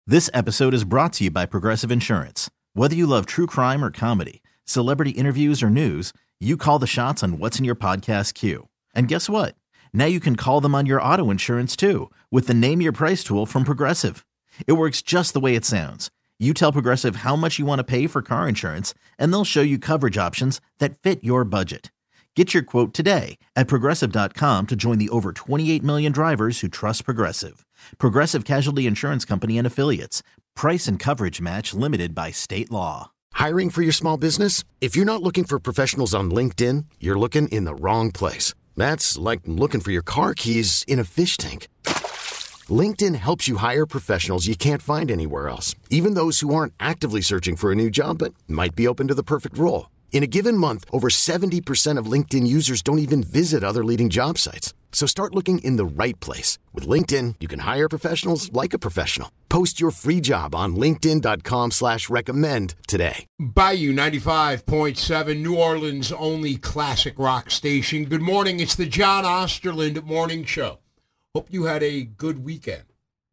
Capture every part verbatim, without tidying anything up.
This episode is brought to you by Progressive Insurance. Whether you love true crime or comedy, celebrity interviews or news, you call the shots on what's in your podcast queue. And guess what? Now you can call them on your auto insurance too with the Name Your Price tool from Progressive. It works just the way it sounds. You tell Progressive how much you want to pay for car insurance, and they'll show you coverage options that fit your budget. Get your quote today at Progressive dot com to join the over twenty-eight million drivers who trust Progressive. Progressive Casualty Insurance Company and Affiliates. Price and coverage match limited by state law. Hiring for your small business? If you're not looking for professionals on LinkedIn, you're looking in the wrong place. That's like looking for your car keys in a fish tank. LinkedIn helps you hire professionals you can't find anywhere else, even those who aren't actively searching for a new job but might be open to the perfect role. In a given month, over seventy percent of LinkedIn users don't even visit other leading job sites. So start looking in the right place. With LinkedIn, you can hire professionals like a professional. Post your free job on linkedin dot com slash recommend today. Bayou ninety-five point seven, New Orleans' only classic rock station. Good morning. It's the John Osterland Morning Show. Hope you had a good weekend.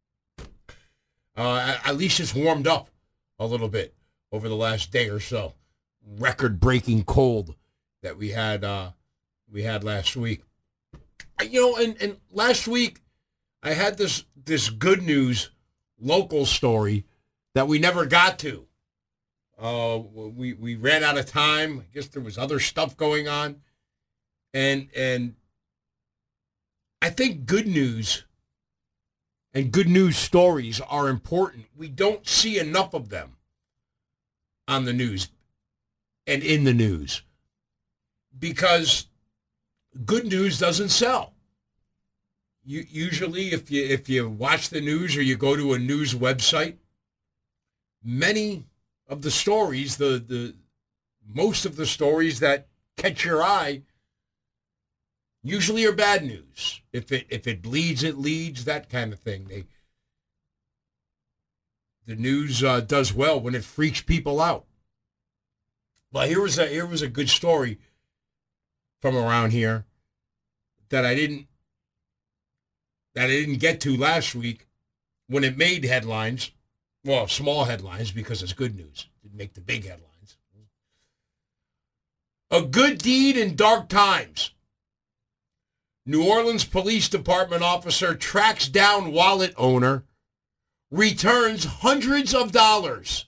Uh, at least it's warmed up a little bit over the last day or so. Record-breaking cold that we had uh, we had last week. You know, and, and last week I had this this good news local story that we never got to. Uh, we we ran out of time. I guess there was other stuff going on, and and I think good news and good news stories are important. We don't see enough of them on the news and in the news because good news doesn't sell. You, usually, if you if you watch the news or you go to a news website, many of the stories, the the most of the stories that catch your eye, usually are bad news. If it if it bleeds, it leads. That kind of thing. They the news uh, does well when it freaks people out. But here was a here was a good story from around here that I didn't that I didn't get to last week when it made headlines. Well, small headlines because it's good news. It didn't make the big headlines. A good deed in dark times. New Orleans Police Department officer tracks down wallet owner, returns hundreds of dollars.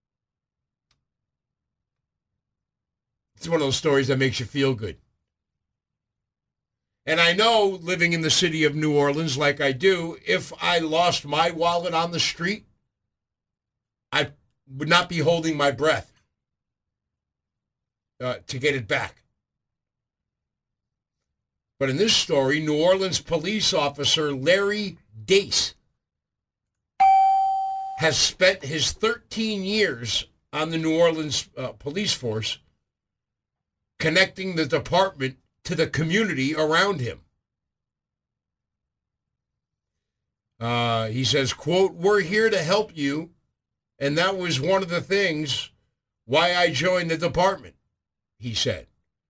It's one of those stories that makes you feel good. And I know, living in the city of New Orleans like I do, if I lost my wallet on the street, I would not be holding my breath uh, to get it back. But in this story, New Orleans police officer Larry Dace has spent his thirteen years on the New Orleans uh, police force connecting the department to the community around him. Uh, he says, quote, "We're here to help you, and that was one of the things why I joined the department," he said.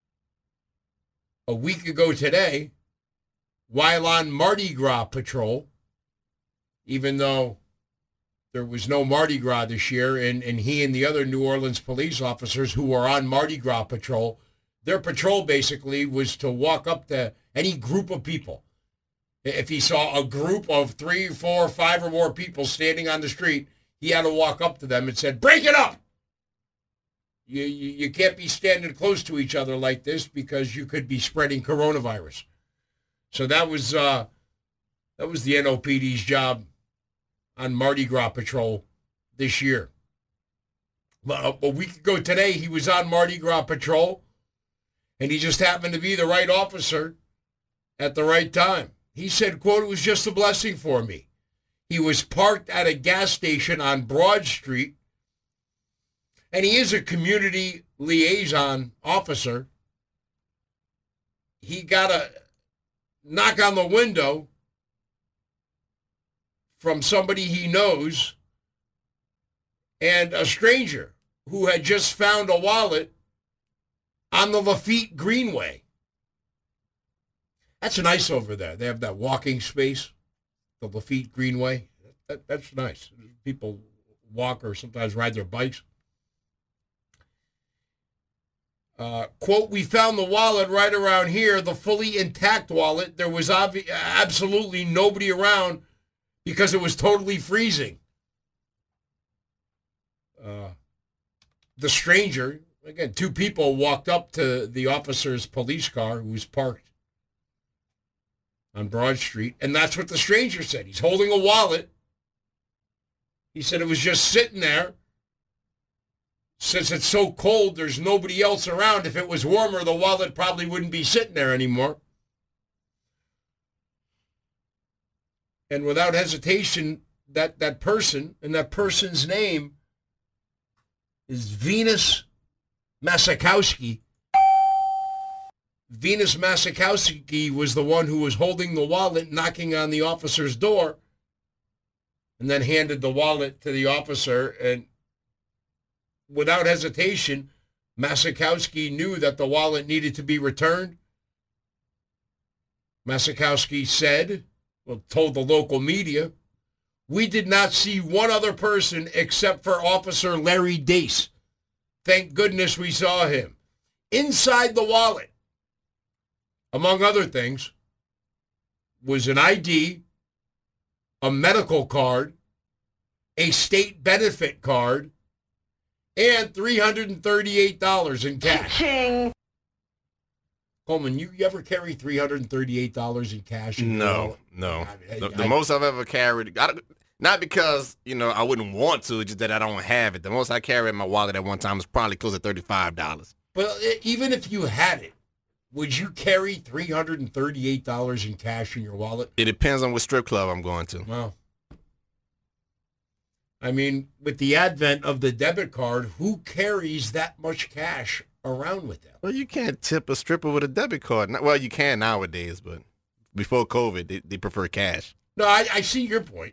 A week ago today, while on Mardi Gras patrol, even though there was no Mardi Gras this year, and, and he and the other New Orleans police officers who were on Mardi Gras patrol, their patrol basically was to walk up to any group of people. If he saw a group of three, four, five or more people standing on the street, he had to walk up to them and said, "Break it up! You, you, you can't be standing close to each other like this because you could be spreading coronavirus." So that was uh, that was the N O P D's job on Mardi Gras patrol this year. But a, a week ago today, he was on Mardi Gras patrol, and he just happened to be the right officer at the right time. He said, quote, "It was just a blessing for me." He was parked at a gas station on Broad Street, and he is a community liaison officer. He got a knock on the window from somebody he knows and a stranger who had just found a wallet on the Lafitte Greenway. That's nice over there. They have that walking space, the Lafitte Greenway. That, that's nice. People walk or sometimes ride their bikes. Uh, quote, we found the wallet right around here, the fully intact wallet. There was obvi- absolutely nobody around because it was totally freezing. Uh, the stranger, again, two people walked up to the officer's police car who was parked on Broad Street, and that's what the stranger said. He's holding a wallet. He said it was just sitting there. Since it's so cold, there's nobody else around. If it was warmer, the wallet probably wouldn't be sitting there anymore. And without hesitation, that, that person, and that person's name is Venus Masakowski. Venus Masakowski was the one who was holding the wallet, knocking on the officer's door, and then handed the wallet to the officer. And without hesitation, Masakowski knew that the wallet needed to be returned. Masakowski said, well, told the local media, we did not see one other person except for Officer Larry Dace. Thank goodness we saw him. Inside the wallet, among other things, was an I D, a medical card, a state benefit card, and three hundred thirty-eight dollars in cash. Ching. Coleman, you, you ever carry three hundred thirty-eight dollars in cash? In no, no. I mean, the, the I, most I've ever carried, I, not because, you know, I wouldn't want to, just that I don't have it. The most I carried in my wallet at one time was probably close to thirty-five dollars. But even if you had it, would you carry three hundred thirty-eight dollars in cash in your wallet? It depends on what strip club I'm going to. Well, I mean, with the advent of the debit card, who carries that much cash around with them? Well, you can't tip a stripper with a debit card. Well, you can nowadays, but before COVID, they, they prefer cash. No, I, I see your point.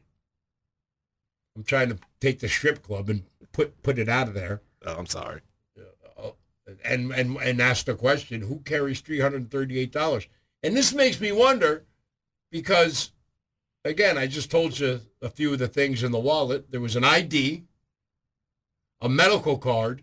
I'm trying to take the strip club and put put it out of there. Oh, I'm sorry. Uh, and, and, and ask the question, who carries three hundred thirty-eight dollars? And this makes me wonder because, again, I just told you a few of the things in the wallet. There was an I D, a medical card,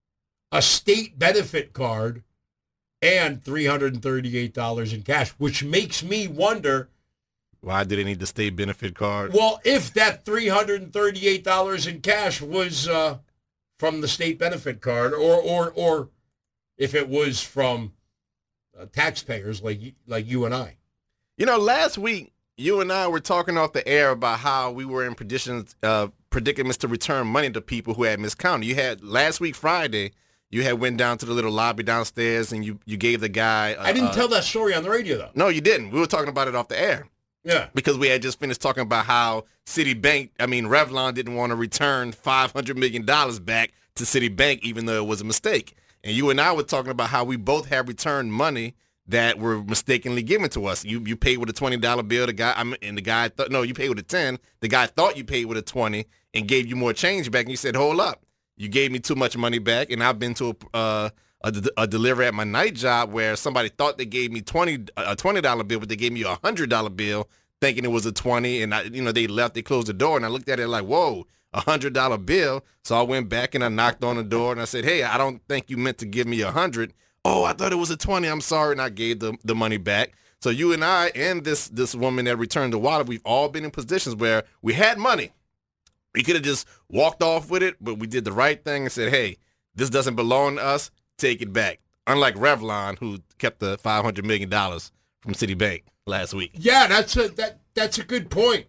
a state benefit card, and three hundred thirty-eight dollars in cash, which makes me wonder, why do they need the state benefit card? Well, if that three hundred thirty-eight dollars in cash was uh, from the state benefit card, or or or if it was from uh, taxpayers like like you and I. You know, last week, you and I were talking off the air about how we were in predictions, uh, predicaments to return money to people who had miscounted. You had, last week, Friday, you had went down to the little lobby downstairs and you, you gave the guy... Uh, I didn't uh, tell that story on the radio, though. No, you didn't. We were talking about it off the air. Yeah. Because we had just finished talking about how Citibank, I mean, Revlon didn't want to return five hundred million dollars back to Citibank, even though it was a mistake. And you and I were talking about how we both have returned money that were mistakenly given to us. You you paid with a twenty dollar bill, the guy, I mean, and the guy thought, no, you paid with a ten. The guy thought you paid with a twenty and gave you more change back. And you said, hold up, you gave me too much money back. And I've been to a uh, a, a delivery at my night job where somebody thought they gave me twenty a twenty dollar bill, but they gave me a hundred dollar bill, thinking it was a twenty. And I, you know, they left, they closed the door, and I looked at it like, whoa, a hundred dollar bill. So I went back and I knocked on the door and I said, hey, I don't think you meant to give me a hundred. Oh, I thought it was a twenty. I'm sorry. And I gave the, the money back. So you and I and this this woman that returned the wallet, we've all been in positions where we had money. We could have just walked off with it, but we did the right thing and said, hey, this doesn't belong to us. Take it back. Unlike Revlon, who kept the five hundred million dollars from Citibank last week. Yeah, that's a that that's a good point,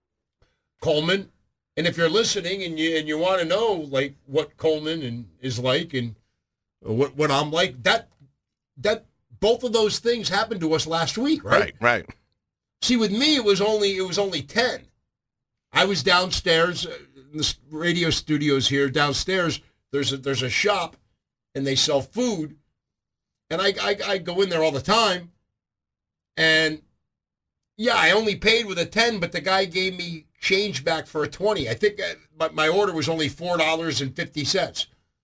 Coleman. And if you're listening and you and you want to know like what Coleman and is like and what what I'm like, that that both of those things happened to us last week, right? Right, right. See, with me, it was only it was only ten. I was downstairs in the radio studios here. Downstairs, there's a there's a shop, and they sell food, and I I, I go in there all the time, and yeah, I only paid with a ten, but the guy gave me change back for a twenty. I think my, my order was only four dollars and fifty cents.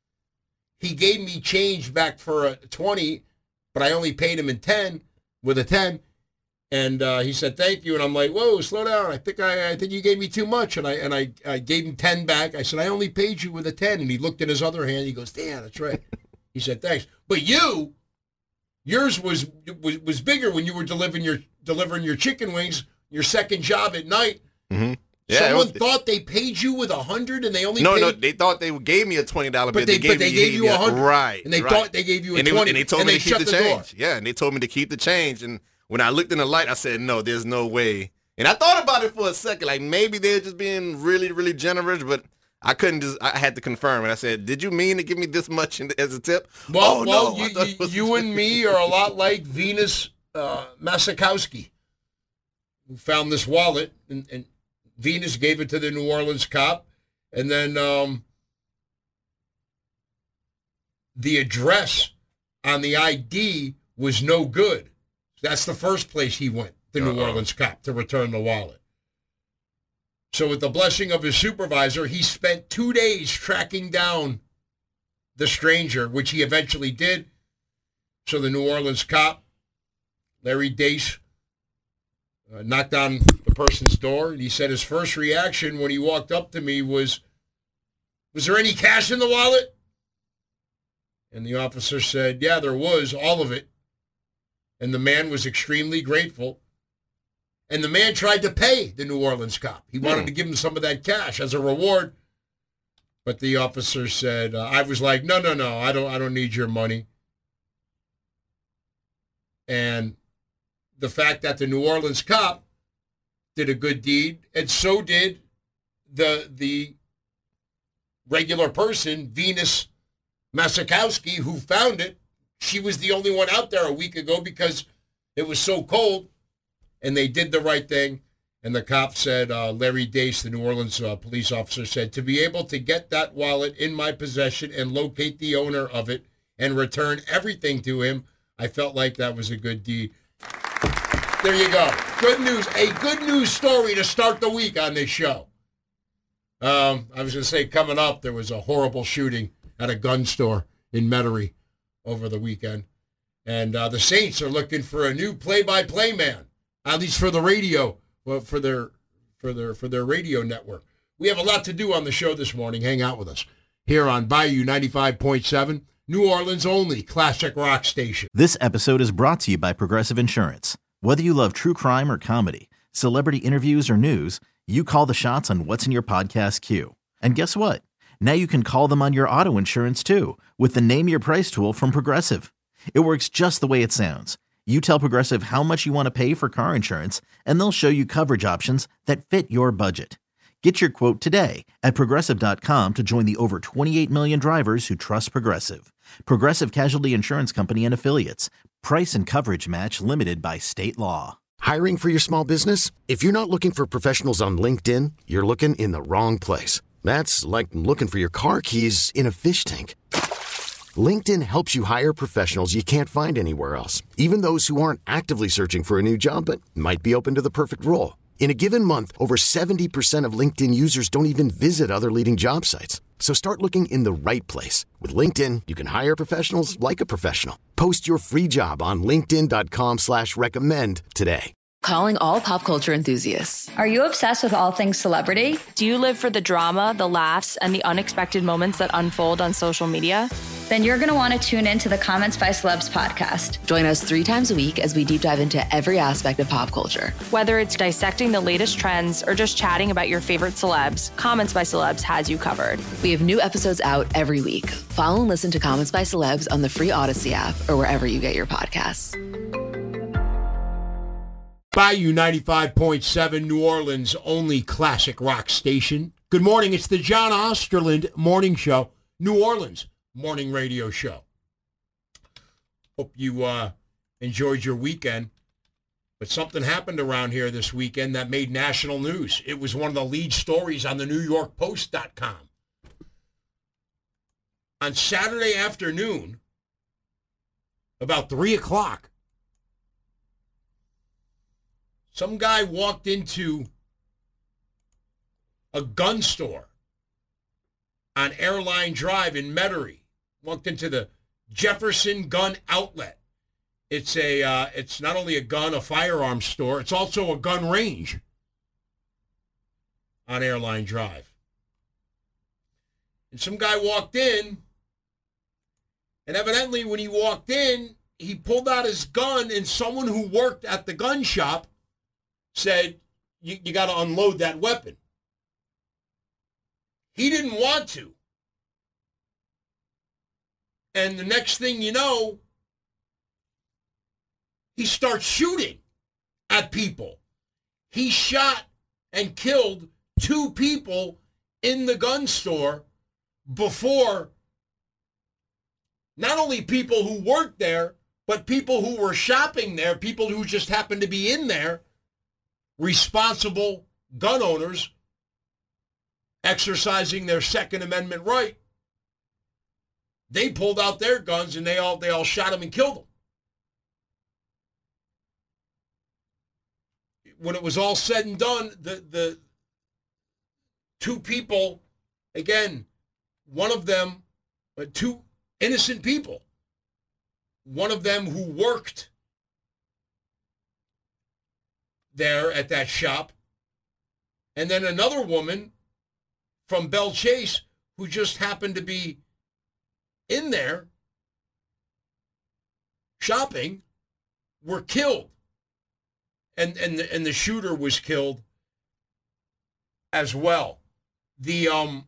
He gave me change back for a twenty, but I only paid him in ten with a ten. And uh, he said, thank you. And I'm like, whoa, slow down. I think I, I think you gave me too much. And I and I, I gave him ten back. I said, I only paid you with a ten. And he looked in his other hand. He goes, damn, that's right. He said, thanks. But you, yours was was, was bigger when you were delivering your delivering your chicken wings, your second job at night. Mm-hmm. Yeah, Someone was, thought they paid you with a hundred, and they only no, paid... no. They thought they gave me a twenty dollar bill. But they, they gave but they me, gave you a hundred, right? And they right. thought they gave you a and twenty, they, and they told and me they to keep the, the change. Door. Yeah, and they told me to keep the change. And when I looked in the light, I said, "No, there's no way." And I thought about it for a second, like maybe they're just being really, really generous, but I couldn't just. I had to confirm, and I said, "Did you mean to give me this much in, as a tip?" Well, oh, well, no, you, you, you and me are a lot like Venus uh, Masakowski, who found this wallet, and, and Venus gave it to the New Orleans cop, and then um, the address on the I D was no good. That's the first place he went, the New Uh-oh. Orleans cop, to return the wallet. So with the blessing of his supervisor, he spent two days tracking down the stranger, which he eventually did. So the New Orleans cop, Larry Dace, uh, knocked on the person's door, and he said his first reaction when he walked up to me was, was there any cash in the wallet? And the officer said, yeah, there was, all of it. And the man was extremely grateful. And the man tried to pay the New Orleans cop. He wanted hmm. to give him some of that cash as a reward. But the officer said, uh, I was like, no, no, no, I don't, I don't need your money. And the fact that the New Orleans cop did a good deed, and so did the the regular person, Venus Masakowski, who found it. She was the only one out there a week ago because it was so cold, and they did the right thing. And the cop said, uh, Larry Dace, the New Orleans uh, police officer, said, to be able to get that wallet in my possession and locate the owner of it and return everything to him, I felt like that was a good deed. There you go. Good news. A good news story to start the week on this show. Um, I was going to say, coming up, there was a horrible shooting at a gun store in Metairie over the weekend. And uh, the Saints are looking for a new play-by-play man, at least for the radio, well, for their for their for their radio network. We have a lot to do on the show this morning. Hang out with us here on Bayou ninety-five point seven, New Orleans' only classic rock station. This episode is brought to you by Progressive Insurance. Whether you love true crime or comedy, celebrity interviews or news, you call the shots on what's in your podcast queue. And guess what? Now you can call them on your auto insurance too with the Name Your Price tool from Progressive. It works just the way it sounds. You tell Progressive how much you want to pay for car insurance, and they'll show you coverage options that fit your budget. Get your quote today at Progressive dot com to join the over twenty-eight million drivers who trust Progressive. Progressive Casualty Insurance Company and Affiliates. Price and coverage match limited by state law. Hiring for your small business? If you're not looking for professionals on LinkedIn, you're looking in the wrong place. That's like looking for your car keys in a fish tank. LinkedIn helps you hire professionals you can't find anywhere else, even those who aren't actively searching for a new job but might be open to the perfect role. In a given month, over seventy percent of LinkedIn users don't even visit other leading job sites. So start looking in the right place. With LinkedIn, you can hire professionals like a professional. Post your free job on linkedin dot com slash recommend today. Calling all pop culture enthusiasts. Are you obsessed with all things celebrity? Do you live for the drama, the laughs, and the unexpected moments that unfold on social media? Then you're going to want to tune in to the Comments by Celebs podcast. Join us three times a week as we deep dive into every aspect of pop culture. Whether it's dissecting the latest trends or just chatting about your favorite celebs, Comments by Celebs has you covered. We have new episodes out every week. Follow and listen to Comments by Celebs on the free Odyssey app or wherever you get your podcasts. Bayou ninety-five point seven, New Orleans' only classic rock station. Good morning. It's the John Osterland Morning Show, New Orleans' morning radio show. Hope you uh, enjoyed your weekend. But something happened around here this weekend that made national news. It was one of the lead stories on the New York Post dot com. On Saturday afternoon, about three o'clock, some guy walked into a gun store on Airline Drive in Metairie, walked into the Jefferson Gun Outlet It's a uh, it's not only a gun, a firearm store, it's also a gun range on Airline Drive. And some guy walked in, and evidently when he walked in, he pulled out his gun, and someone who worked at the gun shop said, you, you got to unload that weapon. He didn't want to. And the next thing you know, he starts shooting at people. He shot and killed two people in the gun store before not only people who worked there, but people who were shopping there, people who just happened to be in there, responsible gun owners exercising their Second Amendment right. They pulled out their guns and they all they all shot him and killed him. When it was all said and done, the the two people, again, one of them, uh, two innocent people, one of them who worked there at that shop, and then another woman from Belle Chase who just happened to be in there shopping, were killed. And and the, and the shooter was killed as well. The um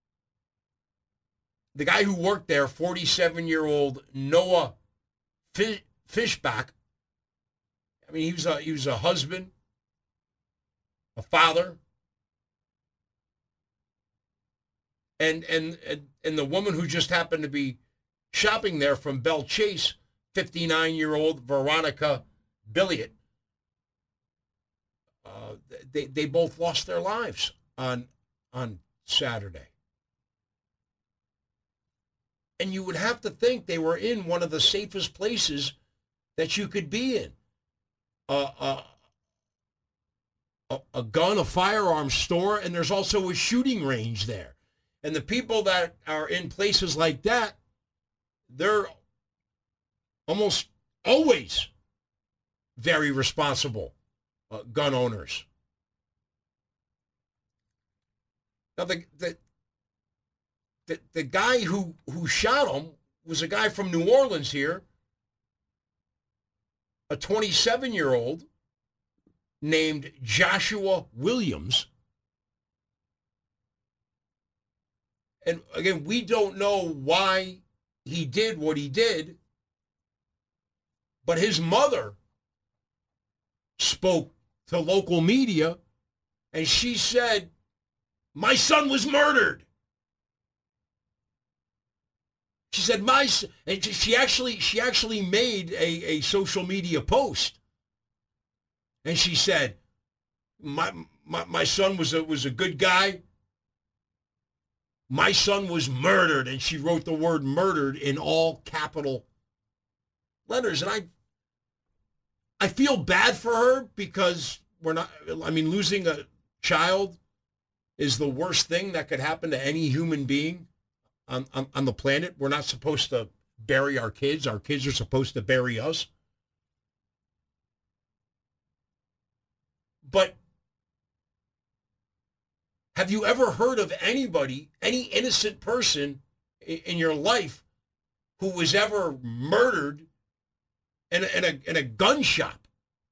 the guy who worked there, forty-seven-year-old Noah Fishbach. I mean, he was a he was a husband, a father, and and and, and the woman who just happened to be shopping there from Belle Chase, fifty-nine-year-old Veronica Billiot. Uh, they they both lost their lives on on Saturday. And you would have to think they were in one of the safest places that you could be in. Uh, uh, a, a gun, a firearms store, and there's also a shooting range there. And the people that are in places like that, they're almost always very responsible uh, gun owners. Now, the, the The, the guy who, who shot him was a guy from New Orleans here, a twenty-seven-year-old named Joshua Williams. And again, we don't know why he did what he did, but his mother spoke to local media, and she said, "My son was murdered." She said, "My," and she actually she actually made a, a social media post, and she said, "My my my son was a was a good guy. My son was murdered," and she wrote the word "murdered" in all capital letters. And I I feel bad for her because we're not. I mean, losing a child is the worst thing that could happen to any human being On, on, on the planet. We're not supposed to bury our kids. Our kids are supposed to bury us. But have you ever heard of anybody, any innocent person in, in your life who was ever murdered in a, in a, in a gun shop?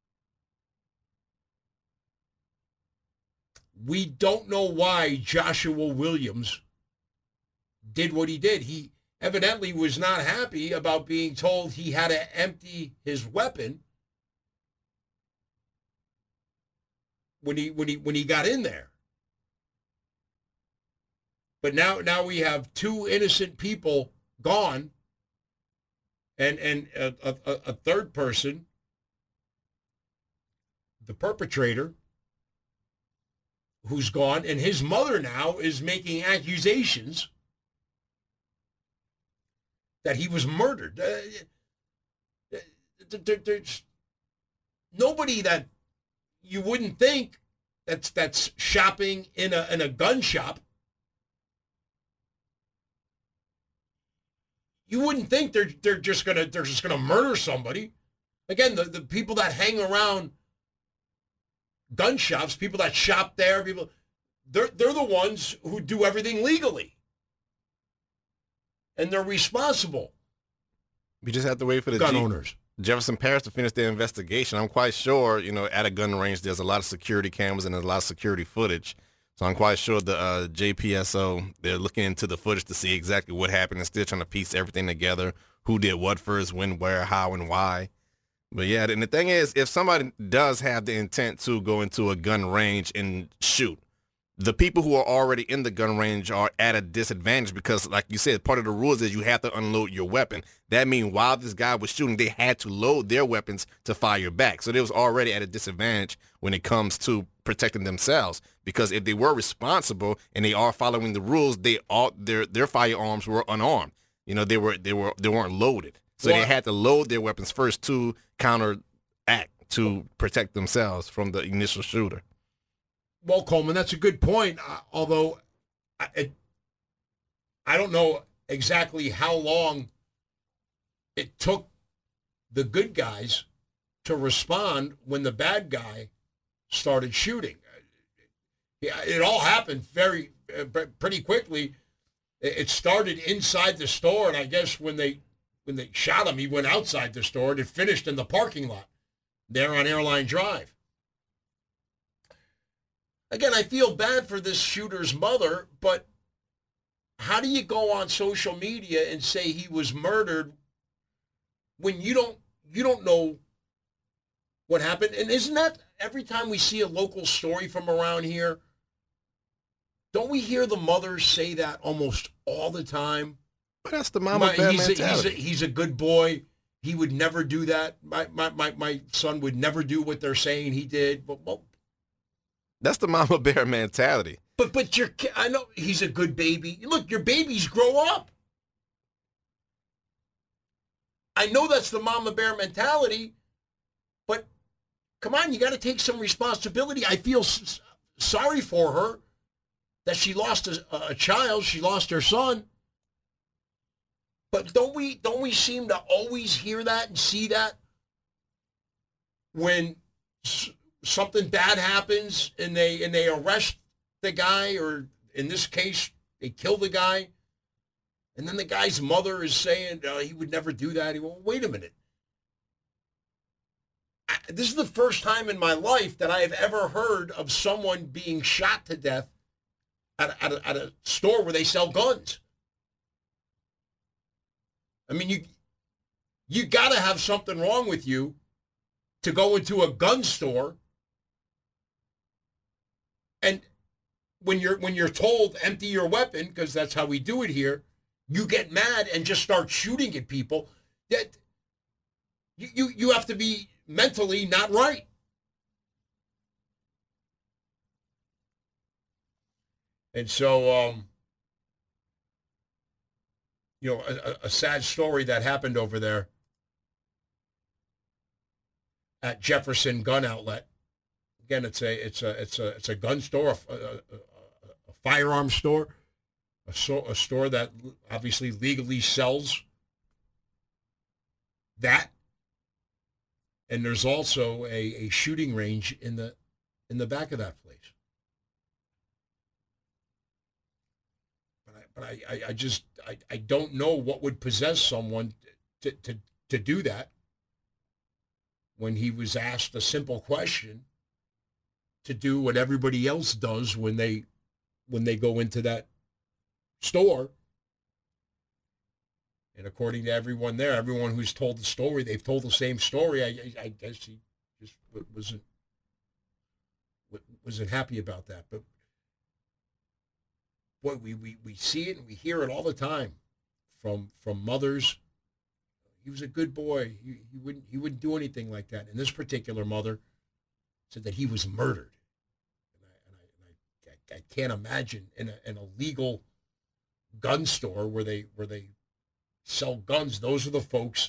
We don't know why Joshua Williams did what he did. He evidently was not happy about being told he had to empty his weapon when he when he when he got in there. But now now we have two innocent people gone, and and a, a, a third person, the perpetrator, who's gone, and his mother now is making accusations that he was murdered. Uh, there, there's nobody that you wouldn't think that's that's shopping in a in a gun shop. You wouldn't think they're they're just gonna they're just gonna murder somebody. Again, the, the people that hang around gun shops, people that shop there, people, they're, they're the ones who do everything legally. And they're responsible. We just have to wait for the gun G- owners. Jefferson Parish to finish their investigation. I'm quite sure, you know, at a gun range, there's a lot of security cameras and there's a lot of security footage. So I'm quite sure the uh, J P S O, they're looking into the footage to see exactly what happened and still trying to piece everything together. Who did what first, when, where, how, and why. But yeah, and the thing is, if somebody does have the intent to go into a gun range and shoot, the people who are already in the gun range are at a disadvantage because, like you said, part of the rules is you have to unload your weapon. That means while this guy was shooting, they had to load their weapons to fire back. So they was already at a disadvantage when it comes to protecting themselves. Because if they were responsible and they are following the rules, they all their their firearms were unarmed. You know, they were they were they weren't loaded. So well, they had to load their weapons first to counteract, to protect themselves from the initial shooter. Well, Coleman, that's a good point. Uh, although, I, it, I don't know exactly how long it took the good guys to respond when the bad guy started shooting. It, it all happened very, uh, pretty quickly. It, it started inside the store, and I guess when they when they shot him, he went outside the store, and it finished in the parking lot there on Airline Drive. Again, I feel bad for this shooter's mother, but how do you go on social media and say he was murdered when you don't you don't know what happened? And isn't that every time we see a local story from around here, don't we hear the mothers say that almost all the time? But that's the mama my, bear he's, mentality. A, he's, a, he's a good boy. He would never do that. My my my, my son would never do what they're saying he did. But well, that's the mama bear mentality. But but your I know he's a good baby. Look, your babies grow up. I know that's the mama bear mentality, but come on, you got to take some responsibility. I feel s- sorry for her that she lost a, a child. She lost her son. But don't we don't we seem to always hear that and see that when s- something bad happens and they and they arrest the guy, or in this case, they kill the guy, and then the guy's mother is saying uh, he would never do that. He well, wait a minute. I, this is the first time in my life that I have ever heard of someone being shot to death at, at, a, at a store where they sell guns. I mean, you you got to have something wrong with you to go into a gun store and when you're when you're told empty your weapon, because that's how we do it here, you get mad and just start shooting at people. That you you, you have to be mentally not right. And so, um, you know, a, a sad story that happened over there at Jefferson Gun Outlet. Again, it's a it's a it's a it's a gun store, a, a, a, a firearm store, a, so, a store that obviously legally sells that. And there's also a, a shooting range in the in the back of that place. But I, but I, I, I just I, I don't know what would possess someone to, to to do that when he was asked a simple question to do what everybody else does when they when they go into that store. And according to everyone there, everyone who's told the story, they've told the same story. I, I, I guess he just wasn't wasn't happy about that. But boy, we, we, we see it and we hear it all the time from from mothers. He was a good boy. He, he wouldn't he wouldn't do anything like that. And this particular mother said that he was murdered. And I, and I, and I, I can't imagine in a in a legal gun store where they where they sell guns. Those are the folks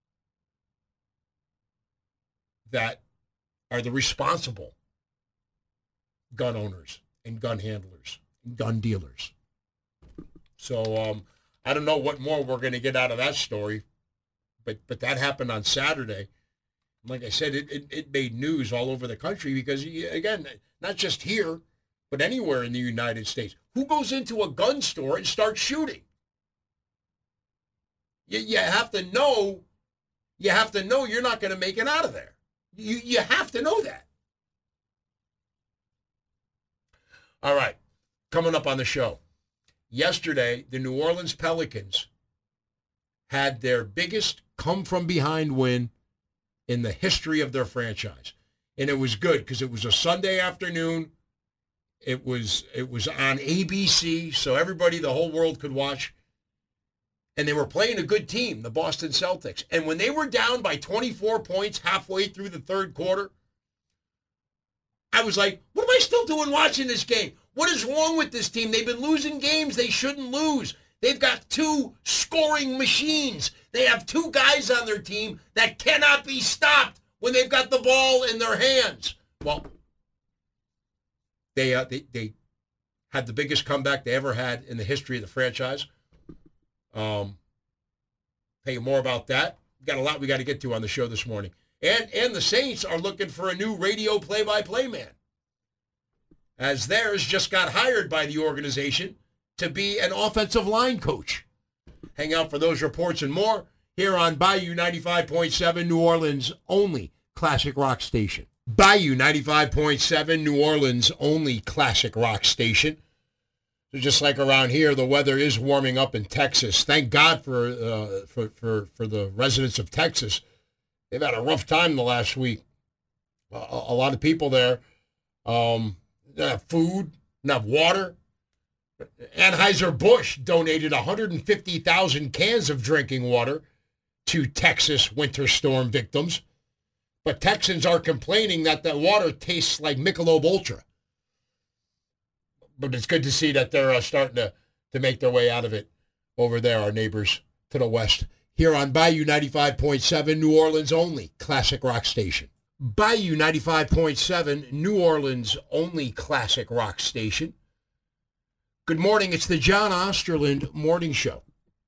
that are the responsible gun owners and gun handlers and gun dealers. So um, I don't know what more we're going to get out of that story, but but that happened on Saturday. Like I said, it, it, it made news all over the country because, again, not just here, but anywhere in the United States. Who goes into a gun store and starts shooting? You, you have to know, you have to know you're not going to make it out of there. You, you have to know that. All right, coming up on the show. Yesterday, the New Orleans Pelicans had their biggest come-from-behind win in the history of their franchise. And it was good because it was a Sunday afternoon. It was it was on A B C, so everybody, the whole world could watch. And they were playing a good team, the Boston Celtics. And when they were down by twenty-four points halfway through the third quarter, I was like, what am I still doing watching this game? What is wrong with this team? They've been losing games they shouldn't lose. They've got two scoring machines. They have two guys on their team that cannot be stopped when they've got the ball in their hands. Well, they uh, they they had the biggest comeback they ever had in the history of the franchise. Um, tell you more about that. We've got a lot we got to get to on the show this morning. And and the Saints are looking for a new radio play-by-play man, as theirs just got hired by the organization to be an offensive line coach. Hang out for those reports and more here on Bayou ninety-five point seven, New Orleans' only classic rock station. Bayou ninety-five point seven, New Orleans' only classic rock station. So just like around here, the weather is warming up in Texas. Thank God for uh, for, for for the residents of Texas. They've had a rough time the last week. A, a lot of people there um, don't have food, don't have water. Anheuser-Busch donated one hundred fifty thousand cans of drinking water to Texas winter storm victims. But Texans are complaining that the water tastes like Michelob Ultra. But it's good to see that they're uh, starting to, to make their way out of it over there, our neighbors to the west. Here on Bayou ninety-five point seven, New Orleans' only classic rock station. Bayou ninety-five point seven, New Orleans' only classic rock station. Good morning. It's the John Osterland Morning Show.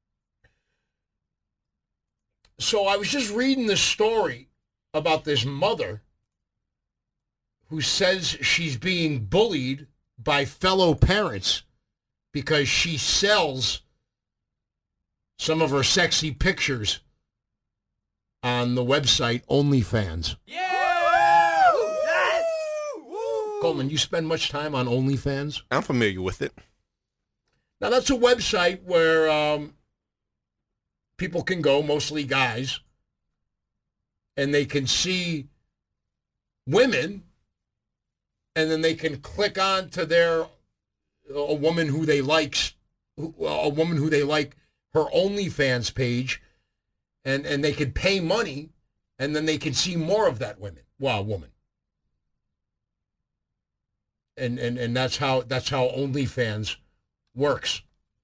So I was just reading this story about this mother who says she's being bullied by fellow parents because she sells some of her sexy pictures on the website OnlyFans. Yeah! Yes! Coleman, you spend much time on OnlyFans? I'm familiar with it. Now, that's a website where um, people can go, mostly guys, and they can see women, and then they can click on to their, a woman who they like, a woman who they like, her OnlyFans page, and, and they can pay money, and then they can see more of that women, well, woman. And, and, and that's how, that's how OnlyFans works.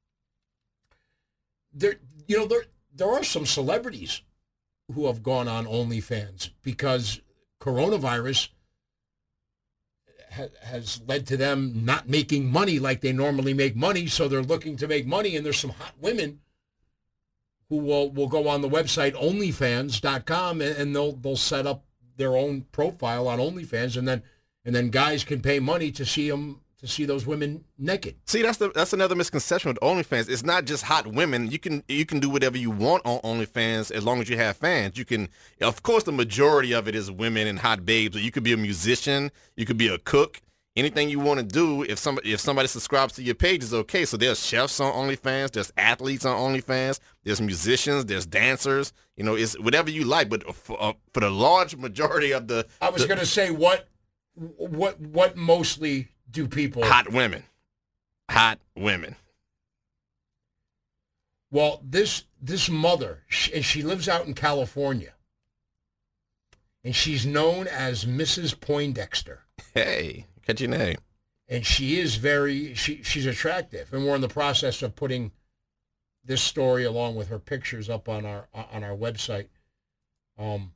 There, you know, there there are some celebrities who have gone on OnlyFans because coronavirus ha- has led to them not making money like they normally make money, so they're looking to make money, and there's some hot women who will, will go on the website onlyfans dot com and, and they'll they'll set up their own profile on OnlyFans, and then and then guys can pay money to see them to see those women naked. See, that's the that's another misconception with OnlyFans. It's not just hot women. You can you can do whatever you want on OnlyFans as long as you have fans. You can, of course, the majority of it is women and hot babes. But you could be a musician. You could be a cook. Anything you want to do, if somebody if somebody subscribes to your page, is okay. So there's chefs on OnlyFans. There's athletes on OnlyFans. There's musicians. There's dancers. You know, it's whatever you like. But for, uh, for the large majority of the, I was going to say what what what mostly. Do people hot women hot women well this this mother she, and she lives out in California, and she's known as Missus Poindexter. Hey, catch your name. And she is very she she's attractive, and we're in the process of putting this story along with her pictures up on our on our website. um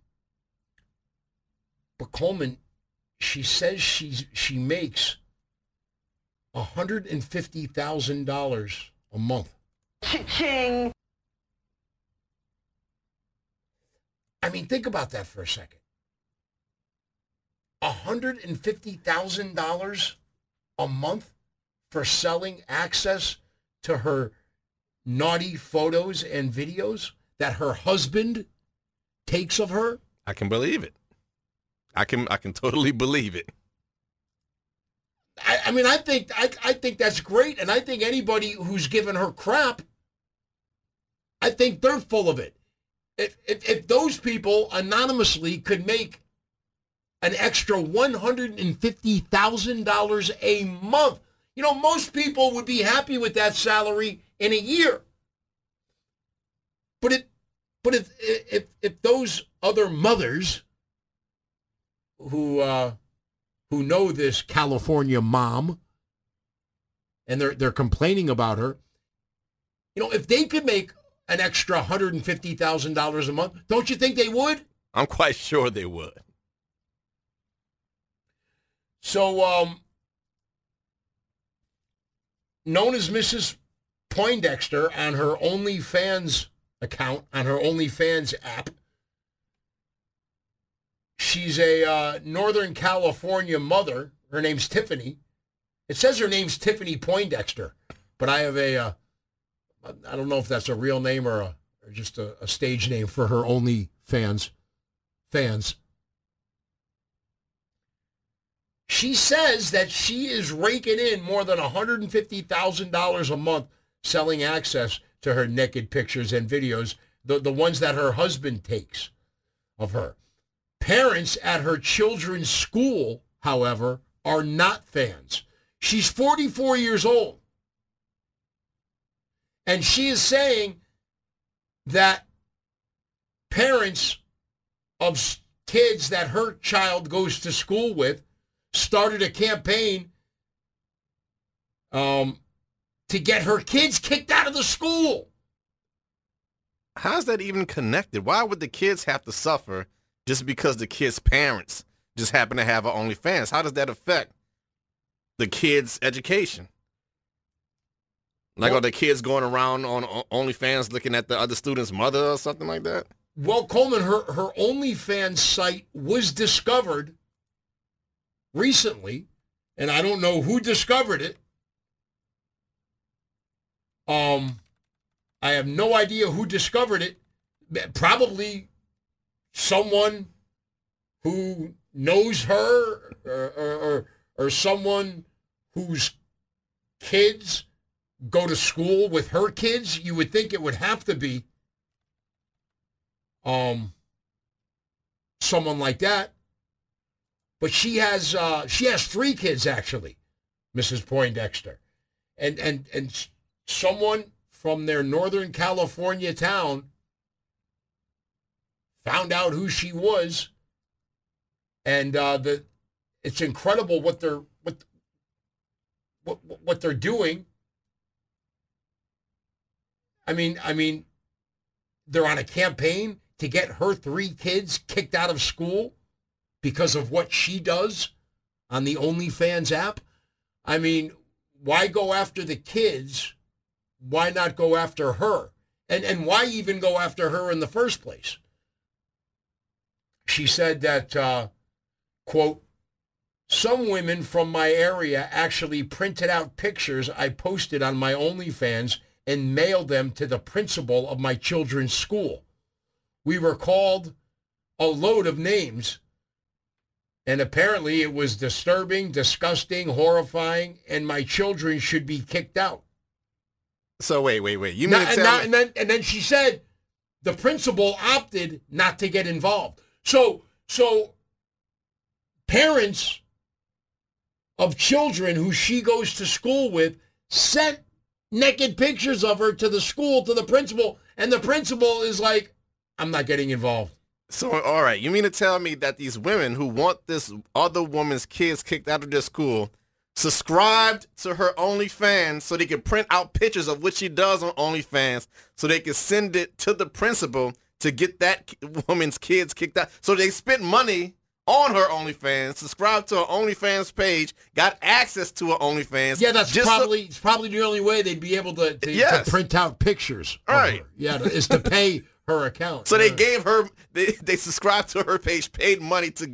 but Coleman, she says she's she makes one hundred fifty thousand dollars a month. Cha-ching. I mean, think about that for a second. one hundred fifty thousand dollars a month for selling access to her naughty photos and videos that her husband takes of her? I can believe it. I can I can totally believe it. I, I mean, I think I, I think that's great, and I think anybody who's given her crap, I think they're full of it. If, if, if those people anonymously could make an extra one hundred fifty thousand dollars a month, you know, most people would be happy with that salary in a year. But it, but if if if those other mothers who uh, who know this California mom and they're they're complaining about her, you know, if they could make an extra one hundred fifty thousand dollars a month, don't you think they would? I'm quite sure they would. So, um, known as Missus Poindexter on her OnlyFans account, on her OnlyFans app, she's a uh, Northern California mother. Her name's Tiffany. It says her name's Tiffany Poindexter, but I have a, uh, I don't know if that's a real name or, a, or just a, a stage name for her OnlyFans fans. She says that she is raking in more than one hundred fifty thousand dollars a month selling access to her naked pictures and videos, the, the ones that her husband takes of her. Parents at her children's school, however, are not fans. She's forty-four years old. And she is saying that parents of kids that her child goes to school with started a campaign um, to get her kids kicked out of the school. How's that even connected? Why would the kids have to suffer just because the kids' parents just happen to have an OnlyFans? How does that affect the kids' education? Like, well, are the kids going around on OnlyFans looking at the other student's mother or something like that? Well, Coleman, her, her OnlyFans site was discovered recently, and I don't know who discovered it. Um, I have no idea who discovered it. Probably someone who knows her or, or, or, or someone whose kids go to school with her kids. You would think it would have to be um, someone like that. But she has uh, she has three kids, actually, Missus Poindexter. And, and, and someone from their Northern California town found out who she was. And uh, the it's incredible what they're what, what what they're doing. I mean, I mean, they're on a campaign to get her three kids kicked out of school because of what she does on the OnlyFans app. I mean, why go after the kids? Why not go after her? And and why even go after her in the first place? She said that, uh, quote, some women from my area actually printed out pictures I posted on my OnlyFans and mailed them to the principal of my children's school. We were called a load of names, and apparently it was disturbing, disgusting, horrifying, and my children should be kicked out. So wait, wait, wait. You mean now, to and, tell now, me- and, then, and then she said the principal opted not to get involved. So, so parents of children who she goes to school with sent naked pictures of her to the school, to the principal, and the principal is like, I'm not getting involved. So, all right, you mean to tell me that these women who want this other woman's kids kicked out of their school subscribed to her OnlyFans so they can print out pictures of what she does on OnlyFans so they can send it to the principal to get that woman's kids kicked out? So they spent money on her OnlyFans, subscribed to her OnlyFans page, got access to her OnlyFans. Yeah, that's just probably so- it's probably the only way they'd be able to, to, Yes. to print out pictures of Right. her. Yeah, to- is to pay her account. So they Yeah. gave her, they, they subscribed to her page, paid money to get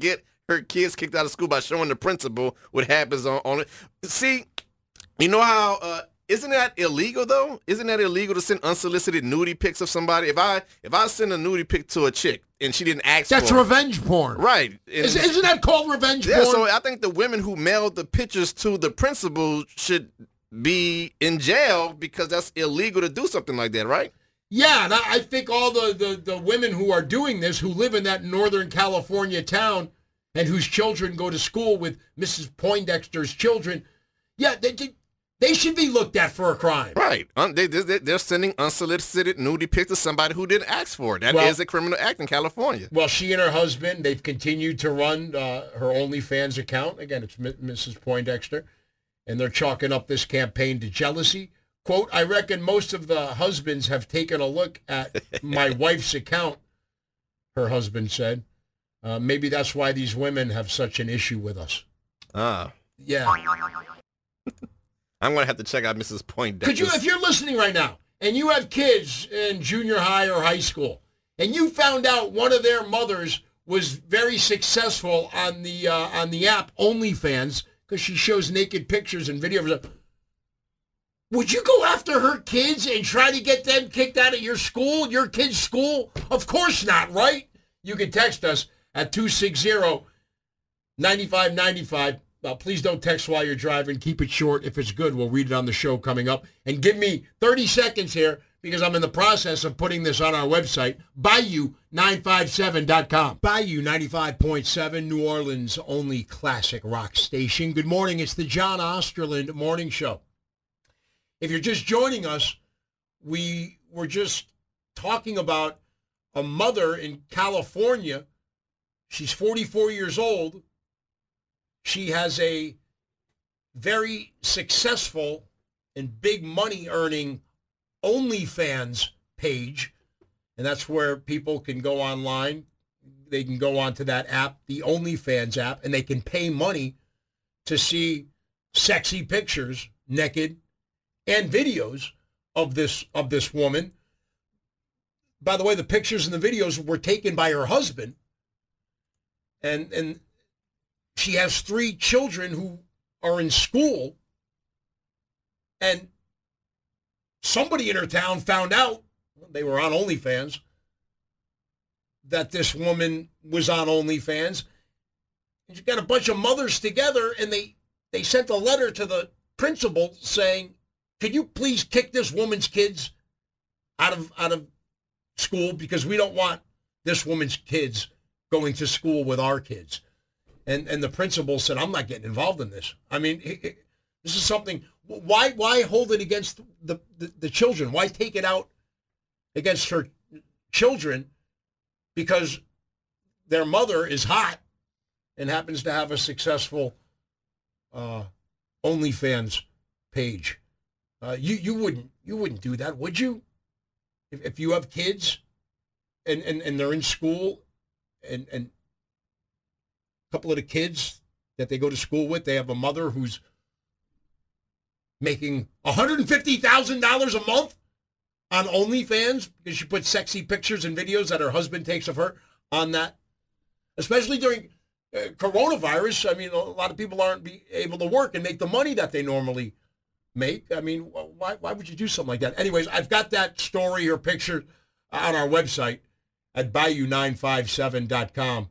her kids kicked out of school by showing the principal what happens on, on it. See, you know how, uh, isn't that illegal though? Isn't that illegal to send unsolicited nudie pics of somebody? If I if I send a nudie pic to a chick and she didn't ask That's for revenge porn. Right. And, Is, isn't that called revenge yeah, porn? so I think the women who mailed the pictures to the principal should be in jail because that's illegal to do something like that, right? Yeah, and I, I think all the, the, the women who are doing this, who live in that Northern California town and whose children go to school with Missus Poindexter's children, yeah, they, they, they should be looked at for a crime. Right. Un- they, they, they're sending unsolicited nudie pics to somebody who didn't ask for it. That Well- is a criminal act in California. Well, she and her husband, they've continued to run uh, her OnlyFans account. Again, it's M- Missus Poindexter. And they're chalking up this campaign to jealousy. Quote, I reckon most of the husbands have taken a look at my wife's account, her husband said. Uh, maybe that's why these women have such an issue with us. Ah. Yeah. I'm going to have to check out Missus Poindexter. Could you, if you're listening right now, and you have kids in junior high or high school, and you found out one of their mothers was very successful on the uh, on the app OnlyFans because she shows naked pictures and videos, would you go after her kids and try to get them kicked out of your school, your kid's school? Of course not, right? You can text us at two six zero, nine five nine five. Uh, please don't text while you're driving. Keep it short. If it's good, we'll read it on the show coming up. And give me thirty seconds here because I'm in the process of putting this on our website, Bayou nine five seven dot com. Bayou ninety-five point seven, New Orleans' only classic rock station. Good morning. It's the John Osterland Morning Show. If you're just joining us, we were just talking about a mother in California. She's forty-four years old. She has a very successful and big money earning OnlyFans page. And that's where people can go online. They can go onto that app, the OnlyFans app, and they can pay money to see sexy pictures, naked, and videos of this of this woman. By the way, the pictures and the videos were taken by her husband. And and she has three children who are in school. And somebody in her town found out, they were on OnlyFans, that this woman was on OnlyFans. And she got a bunch of mothers together, and they, they sent a letter to the principal saying, could you please kick this woman's kids out of out of school because we don't want this woman's kids going to school with our kids. And and the principal said, I'm not getting involved in this. I mean, it, it, this is something, why why hold it against the, the, the children? Why take it out against her children because their mother is hot and happens to have a successful uh, OnlyFans page? Uh, you you wouldn't you wouldn't do that, would you? If if you have kids and, and, and they're in school and and a couple of the kids that they go to school with, they have a mother who's making one hundred fifty thousand dollars a month on OnlyFans because she puts sexy pictures and videos that her husband takes of her on that, especially during uh, coronavirus. I mean, a lot of people aren't be able to work and make the money that they normally make. I mean, why why would you do something like that? Anyways, I've got that story or picture on our website at Bayou nine five seven dot com.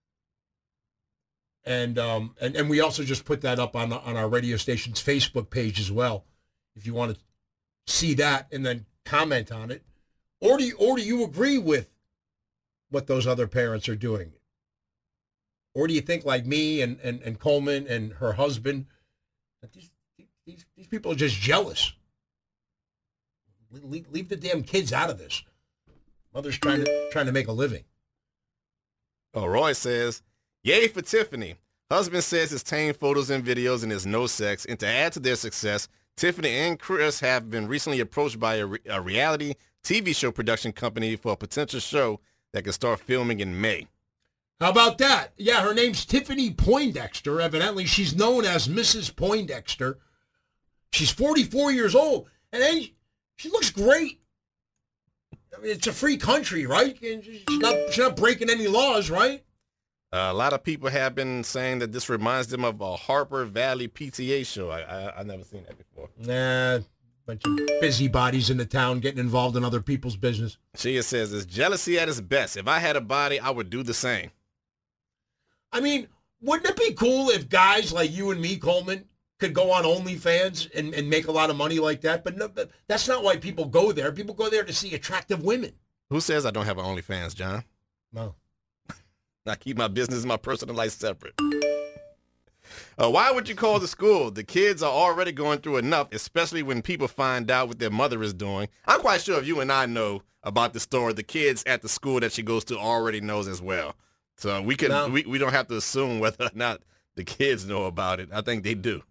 And um and, and we also just put that up on on our radio station's Facebook page as well, if you want to see that and then comment on it. Or do you, or do you agree with what those other parents are doing? Or do you think like me and, and, and Coleman and her husband, that these, these these people are just jealous? Leave, leave the damn kids out of this. Mother's trying to trying to make a living. Oh, Roy says, yay for Tiffany. Husband says his tame photos and videos and his no sex. And to add to their success, Tiffany and Chris have been recently approached by a, re- a reality T V show production company for a potential show that can start filming in May. How about that? Yeah, her name's Tiffany Poindexter. Evidently, she's known as Missus Poindexter. She's forty-four years old. And then she looks great. I mean, it's a free country, right? And she's not, she's not breaking any laws, right? Uh, a lot of people have been saying that this reminds them of a Harper Valley P T A show. I, I, I've never seen that before. Nah, bunch of busybodies in the town getting involved in other people's business. Shia says, it's jealousy at its best. If I had a body, I would do the same. I mean, wouldn't it be cool if guys like you and me, Coleman, could go on OnlyFans and, and make a lot of money like that? But no, but that's not why people go there. People go there to see attractive women. Who says I don't have an OnlyFans, John? No. I keep my business and my personal life separate. Uh, why would you call the school? The kids are already going through enough, especially when people find out what their mother is doing. I'm quite sure if you and I know about the story, the kids at the school that she goes to already knows as well. So we can No. we, we don't have to assume whether or not the kids know about it. I think they do.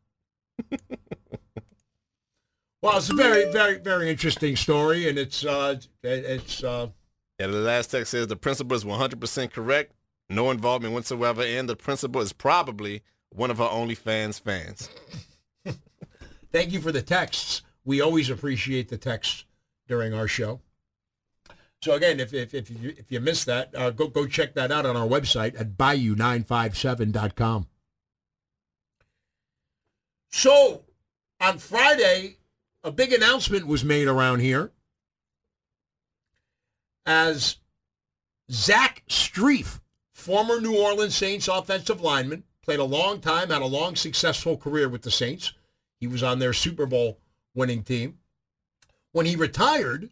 Well, it's a very, very, very interesting story, and it's uh, it's. Uh, Yeah, the last text says the principal is one hundred percent correct, no involvement whatsoever, and the principal is probably one of our OnlyFans fans. Thank you for the texts. We always appreciate the texts during our show. So again, if if if you, if you missed that, uh, go go check that out on our website at bayou nine five seven dot com. So on Friday, a big announcement was made around here as Zach Strief, former New Orleans Saints offensive lineman, played a long time, had a long, successful career with the Saints. He was on their Super Bowl winning team. When he retired,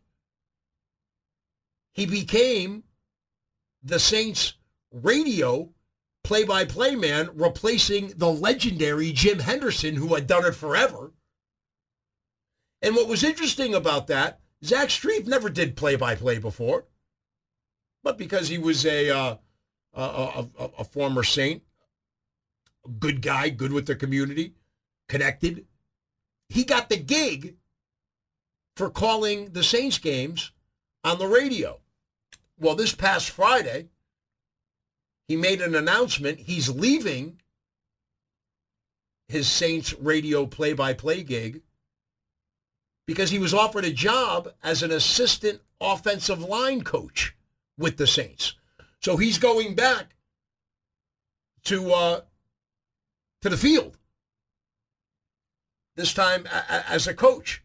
he became the Saints radio play-by-play man, replacing the legendary Jim Henderson, who had done it forever. And what was interesting about that, Zach Strief never did play-by-play before, but because he was a, uh, a, a, a, a former Saint, a good guy, good with the community, connected, he got the gig for calling the Saints games on the radio. Well, this past Friday, he made an announcement. He's leaving his Saints radio play-by-play gig because he was offered a job as an assistant offensive line coach with the Saints. So he's going back to uh, to the field, this time a- a- as a coach.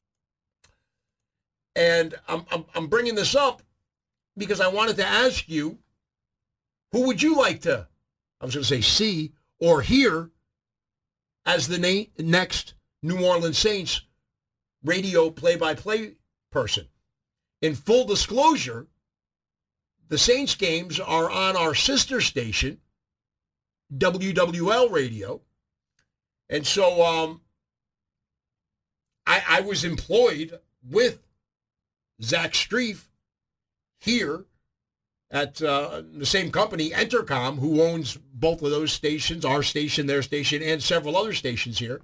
And I'm, I'm I'm bringing this up because I wanted to ask you, who would you like to, I was going to say see or hear as the na- next New Orleans Saints radio play-by-play person? In full disclosure, the Saints games are on our sister station, W W L Radio. And so um, I, I was employed with Zach Strief here at uh, the same company, Entercom, who owns both of those stations, our station, their station, and several other stations here.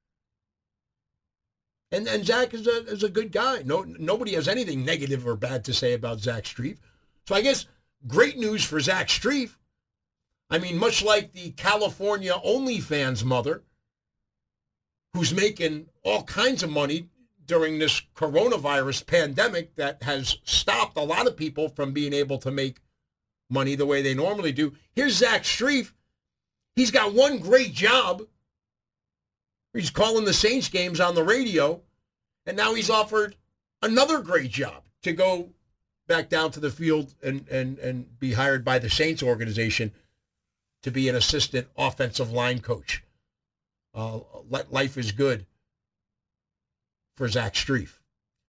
And and Zach is a is a good guy. No, nobody has anything negative or bad to say about Zach Strief. So I guess great news for Zach Strief. I mean, much like the California OnlyFans mother, who's making all kinds of money during this coronavirus pandemic that has stopped a lot of people from being able to make money the way they normally do. Here's Zach Strief. He's got one great job. He's calling the Saints games on the radio, and now he's offered another great job to go back down to the field and, and, and be hired by the Saints organization to be an assistant offensive line coach. Uh, life is good for Zach Strief.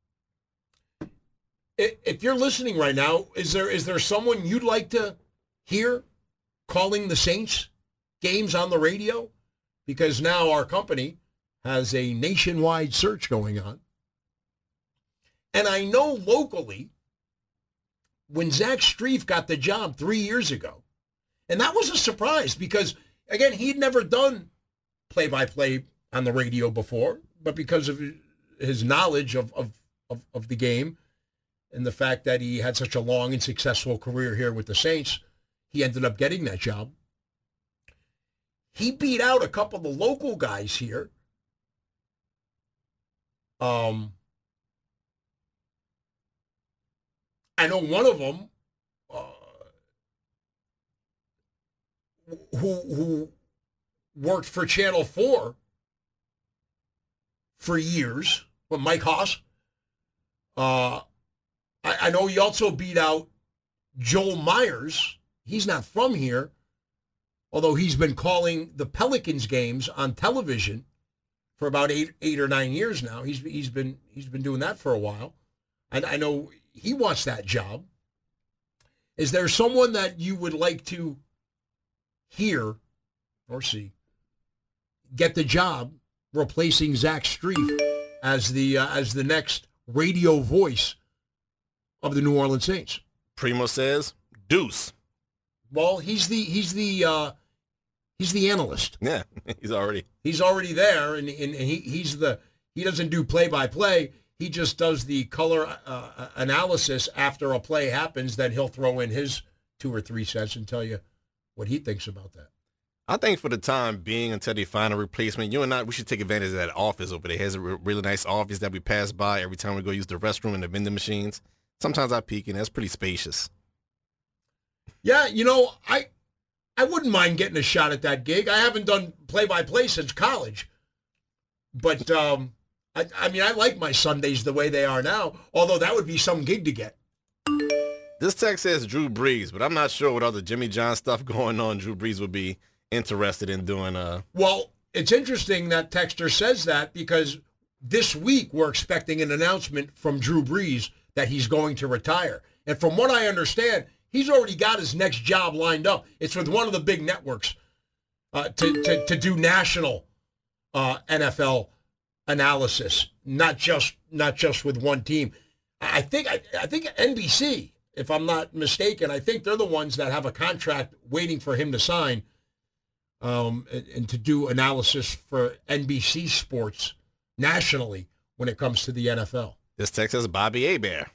If you're listening right now, is there is there someone you'd like to hear calling the Saints games on the radio? Because now our company has a nationwide search going on. And I know locally, when Zach Strief got the job three years ago, and that was a surprise because, again, he'd never done play-by-play on the radio before, but because of his knowledge of, of, of, of the game and the fact that he had such a long and successful career here with the Saints, he ended up getting that job. He beat out a couple of the local guys here. Um, I know one of them, uh, who who worked for Channel four for years, well, Mike Haas. Uh, I, I know he also beat out Joel Myers. He's not from here, although he's been calling the Pelicans games on television for about eight eight or nine years now. He's he's been he's been doing that for a while. And I know he wants that job. Is there someone that you would like to hear or see get the job replacing Zach Strief as the uh, as the next radio voice of the New Orleans Saints? Primo says Deuce. Well, he's the he's the uh, he's the analyst. Yeah, he's already he's already there, and, and he he's the he doesn't do play by play. He just does the color uh, analysis after a play happens. Then he'll throw in his two or three cents and tell you what he thinks about that. I think for the time being, until they find a replacement, you and I, we should take advantage of that office over there. It has a re- really nice office that we pass by every time we go use the restroom and the vending machines. Sometimes I peek in. That's pretty spacious. Yeah, you know, I I wouldn't mind getting a shot at that gig. I haven't done play-by-play since college. But, um, I, I mean, I like my Sundays the way they are now, although that would be some gig to get. This text says Drew Brees, but I'm not sure with all the Jimmy John stuff going on, Drew Brees would be interested in doing uh Well, it's interesting that texter says that because this week we're expecting an announcement from Drew Brees that he's going to retire. And from what I understand, he's already got his next job lined up. It's with one of the big networks uh, to, to, to do national uh, N F L analysis, not just not just with one team. I think I, I think N B C, if I'm not mistaken, I think they're the ones that have a contract waiting for him to sign um, and, and to do analysis for N B C Sports nationally when it comes to the N F L. This text says Bobby Hebert.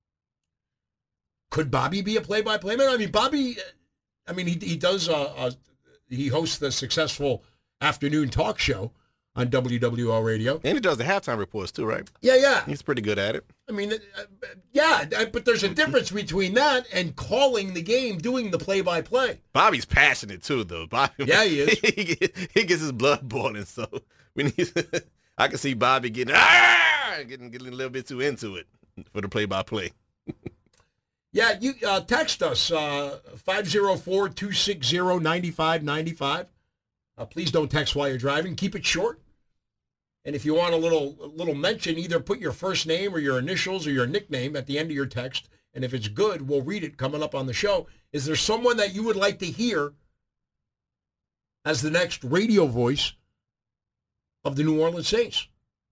Could Bobby be a play-by-play man? I mean, Bobby, I mean, he he does, uh, uh, he hosts the successful afternoon talk show on W W L Radio. And he does the halftime reports too, right? Yeah, yeah. He's pretty good at it. I mean, uh, yeah, but there's a difference between that and calling the game, doing the play-by-play. Bobby's passionate too, though. Bobby, yeah, he is. he, he gets his blood boiling, so we need. I can see Bobby getting, ah! getting getting a little bit too into it for the play-by-play. Yeah, you uh, text us, uh, five oh four, two six oh, nine five nine five. Uh, please don't text while you're driving. Keep it short. And if you want a little a little mention, either put your first name or your initials or your nickname at the end of your text. And if it's good, we'll read it coming up on the show. Is there someone that you would like to hear as the next radio voice of the New Orleans Saints?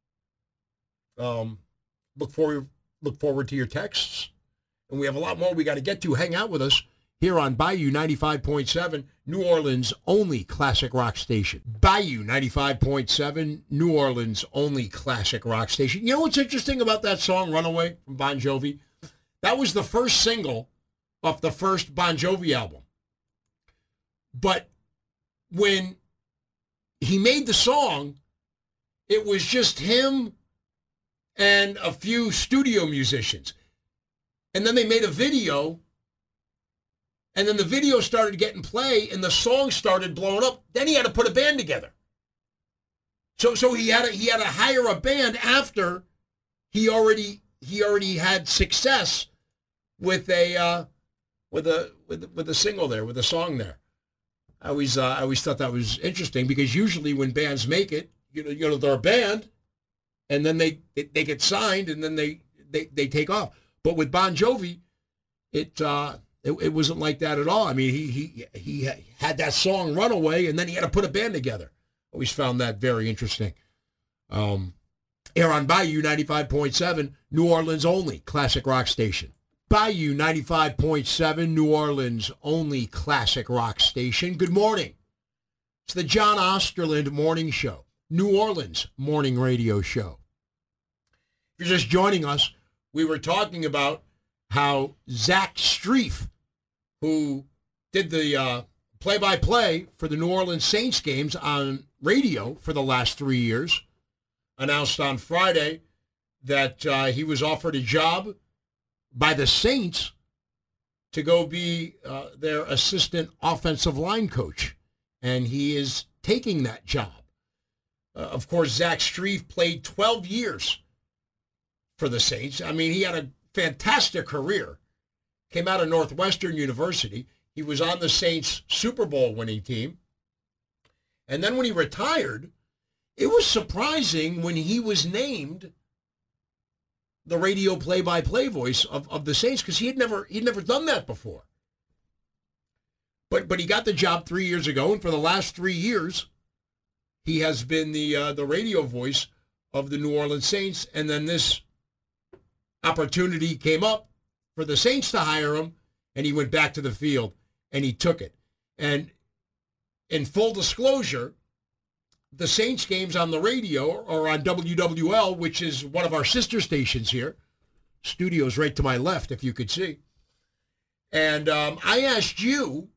Um, look forward, look forward to your texts. And we have a lot more we got to get to. Hang out with us here on Bayou ninety-five point seven, New Orleans' only classic rock station. Bayou ninety-five point seven, New Orleans' only classic rock station. You know what's interesting about that song, Runaway, from Bon Jovi? That was the first single off the first Bon Jovi album. But when he made the song, it was just him and a few studio musicians. And then they made a video, and then the video started getting play, and the song started blowing up. Then he had to put a band together. So, so he had to, he had to hire a band after he already he already had success with a uh, with a with with a single there, with a song there. I always uh, I always thought that was interesting because usually when bands make it, you know, you know they're a band, and then they they, they get signed, and then they, they they take off. But with Bon Jovi, it, uh, it it wasn't like that at all. I mean, he he he had that song Runaway, and then he had to put a band together. Always found that very interesting. Um, here on Bayou ninety-five point seven, New Orleans' only classic rock station. Bayou ninety-five point seven, New Orleans' only classic rock station. Good morning. It's the John Osterland Morning Show, New Orleans' morning radio show. If you're just joining us, we were talking about how Zach Strief, who did the uh, play-by-play for the New Orleans Saints games on radio for the last three years, announced on Friday that uh, he was offered a job by the Saints to go be uh, their assistant offensive line coach, and he is taking that job. Uh, of course, Zach Strief played twelve years for the Saints. I mean, he had a fantastic career. Came out of Northwestern University. He was on the Saints Super Bowl winning team. And then when he retired, it was surprising when he was named the radio play-by-play voice of, of the Saints, because he had never he'd never done that before. But but he got the job three years ago, and for the last three years, he has been the uh, the radio voice of the New Orleans Saints. And then this opportunity came up for the Saints to hire him, and he went back to the field, and he took it. And in full disclosure, the Saints games on the radio are on W W L, which is one of our sister stations here. Studio's right to my left, if you could see. And um, I asked you,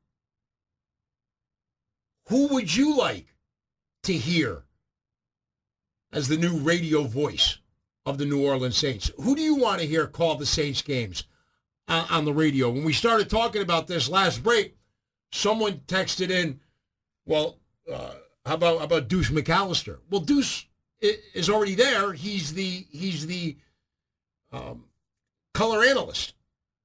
who would you like to hear as the new radio voice of the New Orleans Saints? Who do you want to hear call the Saints games uh, on the radio? When we started talking about this last break, someone texted in, well, uh, how about how about Deuce McAllister? Well, Deuce is already there. He's the he's the um, color analyst.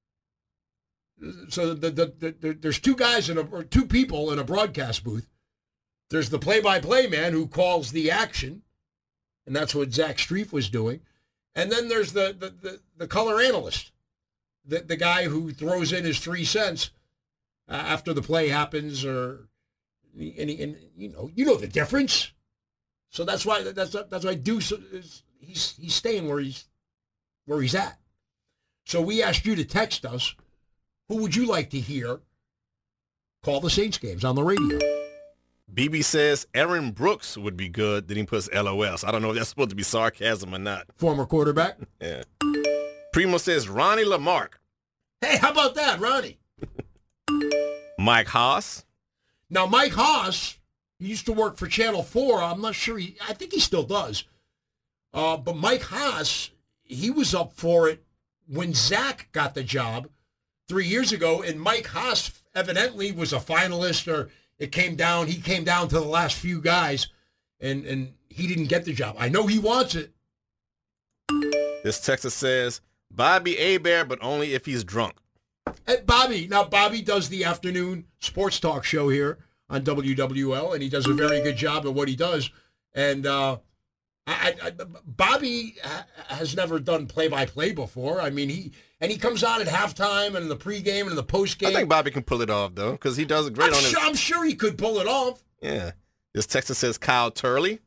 So the, the, the, the, there's two guys in a, or two people in a broadcast booth. There's the play-by-play man who calls the action, and that's what Zach Strief was doing. And then there's the the, the, the color analyst, the, the guy who throws in his three cents uh, after the play happens, or and, and you know you know the difference. So that's why that's that's why Deuce is he's he's staying where he's where he's at. So we asked you to text us. Who would you like to hear call the Saints games on the radio? B B says Aaron Brooks would be good. Then he puts L O L. So I don't know if that's supposed to be sarcasm or not. Former quarterback? Yeah. Primo says Ronnie Lamarck. Hey, how about that, Ronnie? Mike Haas. Now, Mike Haas, he used to work for Channel four. I'm not sure. He, I think he still does. Uh, but Mike Haas, he was up for it when Zach got the job three years ago, and Mike Haas evidently was a finalist, or it came down, he came down to the last few guys, and, and he didn't get the job. I know he wants it. This Texas says, Bobby Hebert, but only if he's drunk. Hey, Bobby, now Bobby does the afternoon sports talk show here on W W L, and he does a very good job at what he does. And uh, I, I, Bobby ha- has never done play-by-play before. I mean, he and he comes on at halftime and in the pregame and in the postgame. I think Bobby can pull it off, though, because he does it great I'm on sure, his... I'm sure he could pull it off. Yeah. This Texas says Kyle Turley.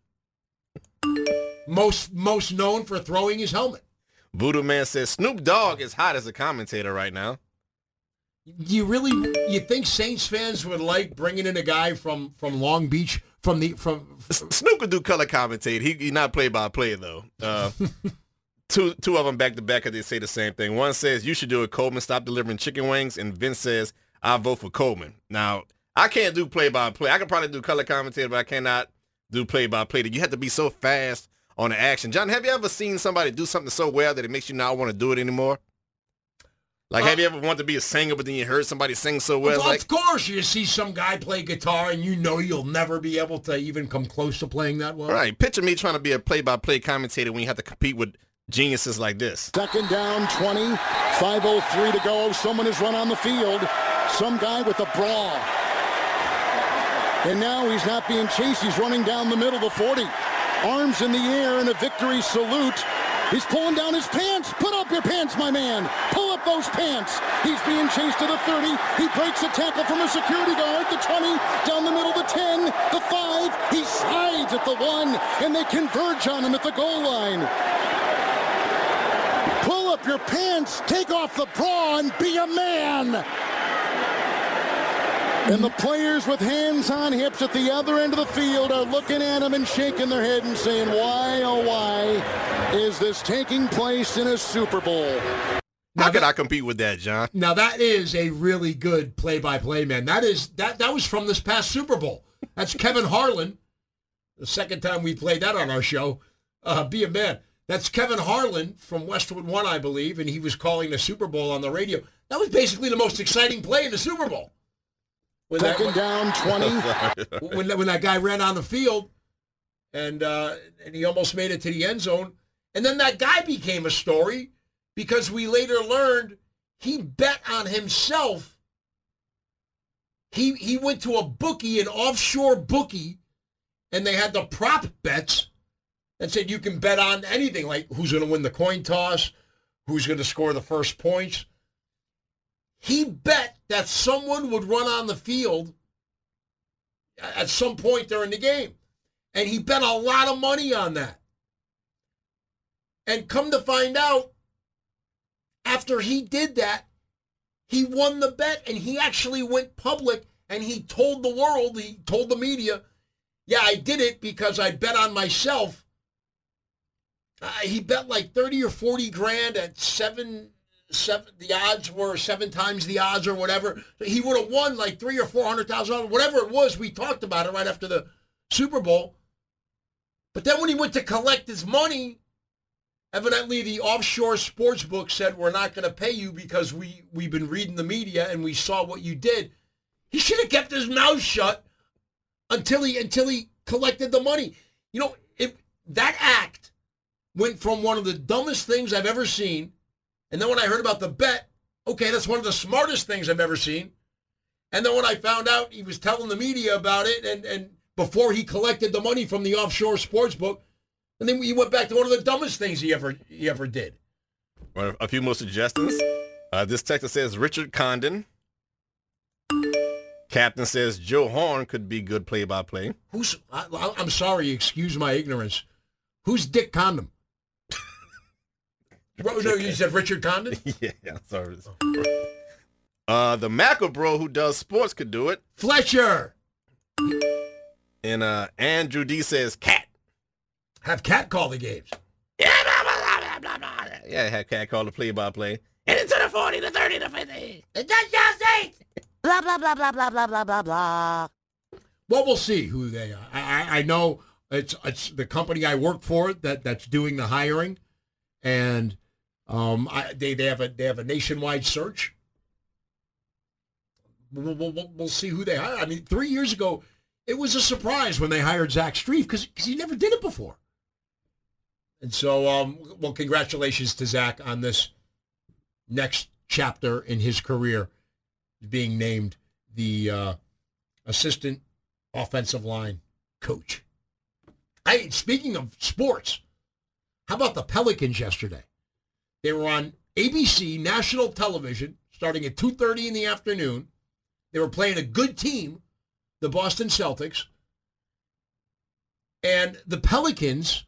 Most most known for throwing his helmet. Voodoo Man says Snoop Dogg is hot as a commentator right now. You really, you think Saints fans would like bringing in a guy from, from Long Beach, from the from? from Snoop could do color commentate. He he not play by play though. Uh, two two of them back to back, because they say the same thing. One says you should do it, Coleman. Stop delivering chicken wings. And Vince says I vote for Coleman. Now I can't do play by play. I can probably do color commentator, but I cannot do play by play. You have to be so fast on the action. John, have you ever seen somebody do something so well that it makes you not want to do it anymore? Like, have you ever wanted to be a singer, but then you heard somebody sing so well? Of, like, of course, you see some guy play guitar, and you know you'll never be able to even come close to playing that well. Right. Picture me trying to be a play-by-play commentator when you have to compete with geniuses like this. Second down, twenty, five oh three to go. Someone has run on the field. Some guy with a brawl. And now he's not being chased. He's running down the middle, the forty. Arms in the air in a victory salute. He's pulling down his pants. Put up your pants, my man. Pull up those pants. He's being chased to the thirty. He breaks a tackle from a security guard. The twenty, down the middle, the ten, the five. He slides at the one, and they converge on him at the goal line. Pull up your pants. Take off the bra and be a man. And the players with hands on hips at the other end of the field are looking at him and shaking their head and saying, why, oh, why is this taking place in a Super Bowl? How now, could I compete with that, John? Now, that is a really good play-by-play man. That is that that was from this past Super Bowl. That's Kevin Harlan. The second time we played that on our show. Uh, be a man. That's Kevin Harlan from Westwood One, I believe, and he was calling the Super Bowl on the radio. That was basically the most exciting play in the Super Bowl. When Second that, down, twenty. when, that, when that guy ran on the field, and uh, and he almost made it to the end zone. And then that guy became a story because we later learned he bet on himself. He he went to a bookie, an offshore bookie, and they had the prop bets and said you can bet on anything, like who's going to win the coin toss, who's going to score the first points. He bet that someone would run on the field at some point during the game. And he bet a lot of money on that. And come to find out, after he did that, he won the bet, and he actually went public, and he told the world, he told the media, yeah, I did it because I bet on myself. Uh, he bet like thirty or forty grand at seven, seven, the odds were seven times the odds or whatever. So he would have won like three or four hundred thousand dollars, whatever it was. We talked about it right after the Super Bowl. But then when he went to collect his money, evidently the offshore sports book said, we're not going to pay you because we, we've been reading the media and we saw what you did. He should have kept his mouth shut until he until he collected the money. You know, if that act went from one of the dumbest things I've ever seen, and then when I heard about the bet, okay, that's one of the smartest things I've ever seen. And then when I found out he was telling the media about it, and, and before he collected the money from the offshore sports book, and then he went back to one of the dumbest things he ever he ever did. Well, a few more suggestions. Uh, this texter says Richard Condon. Captain says Joe Horn could be good play-by-play. Who's? I, I'm sorry, excuse my ignorance. Who's Dick Condon? No, you said Richard Condon? Yeah, I'm sorry. Uh, the Macabro who does sports could do it. Fletcher. And uh, Andrew D says Cat. Have Cat call the games. Yeah, blah, blah, blah, blah, blah. Yeah, have Cat call the play-by-play. And into the forty, the thirty, the fifty. The touchdown. Blah, blah, blah, blah, blah, blah, blah, blah, blah. Well, we'll see who they are. I, I, I know it's it's the company I work for that, that's doing the hiring, and um, I, they they have a they have a nationwide search. We'll, we'll, we'll see who they hire. I mean, three years ago, it was a surprise when they hired Zach Strief because he never did it before. And so, um, well, congratulations to Zach on this next chapter in his career, being named the uh, assistant offensive line coach. Hey, speaking of sports, how about the Pelicans yesterday? They were on A B C national television starting at two thirty in the afternoon. They were playing a good team, the Boston Celtics. And the Pelicans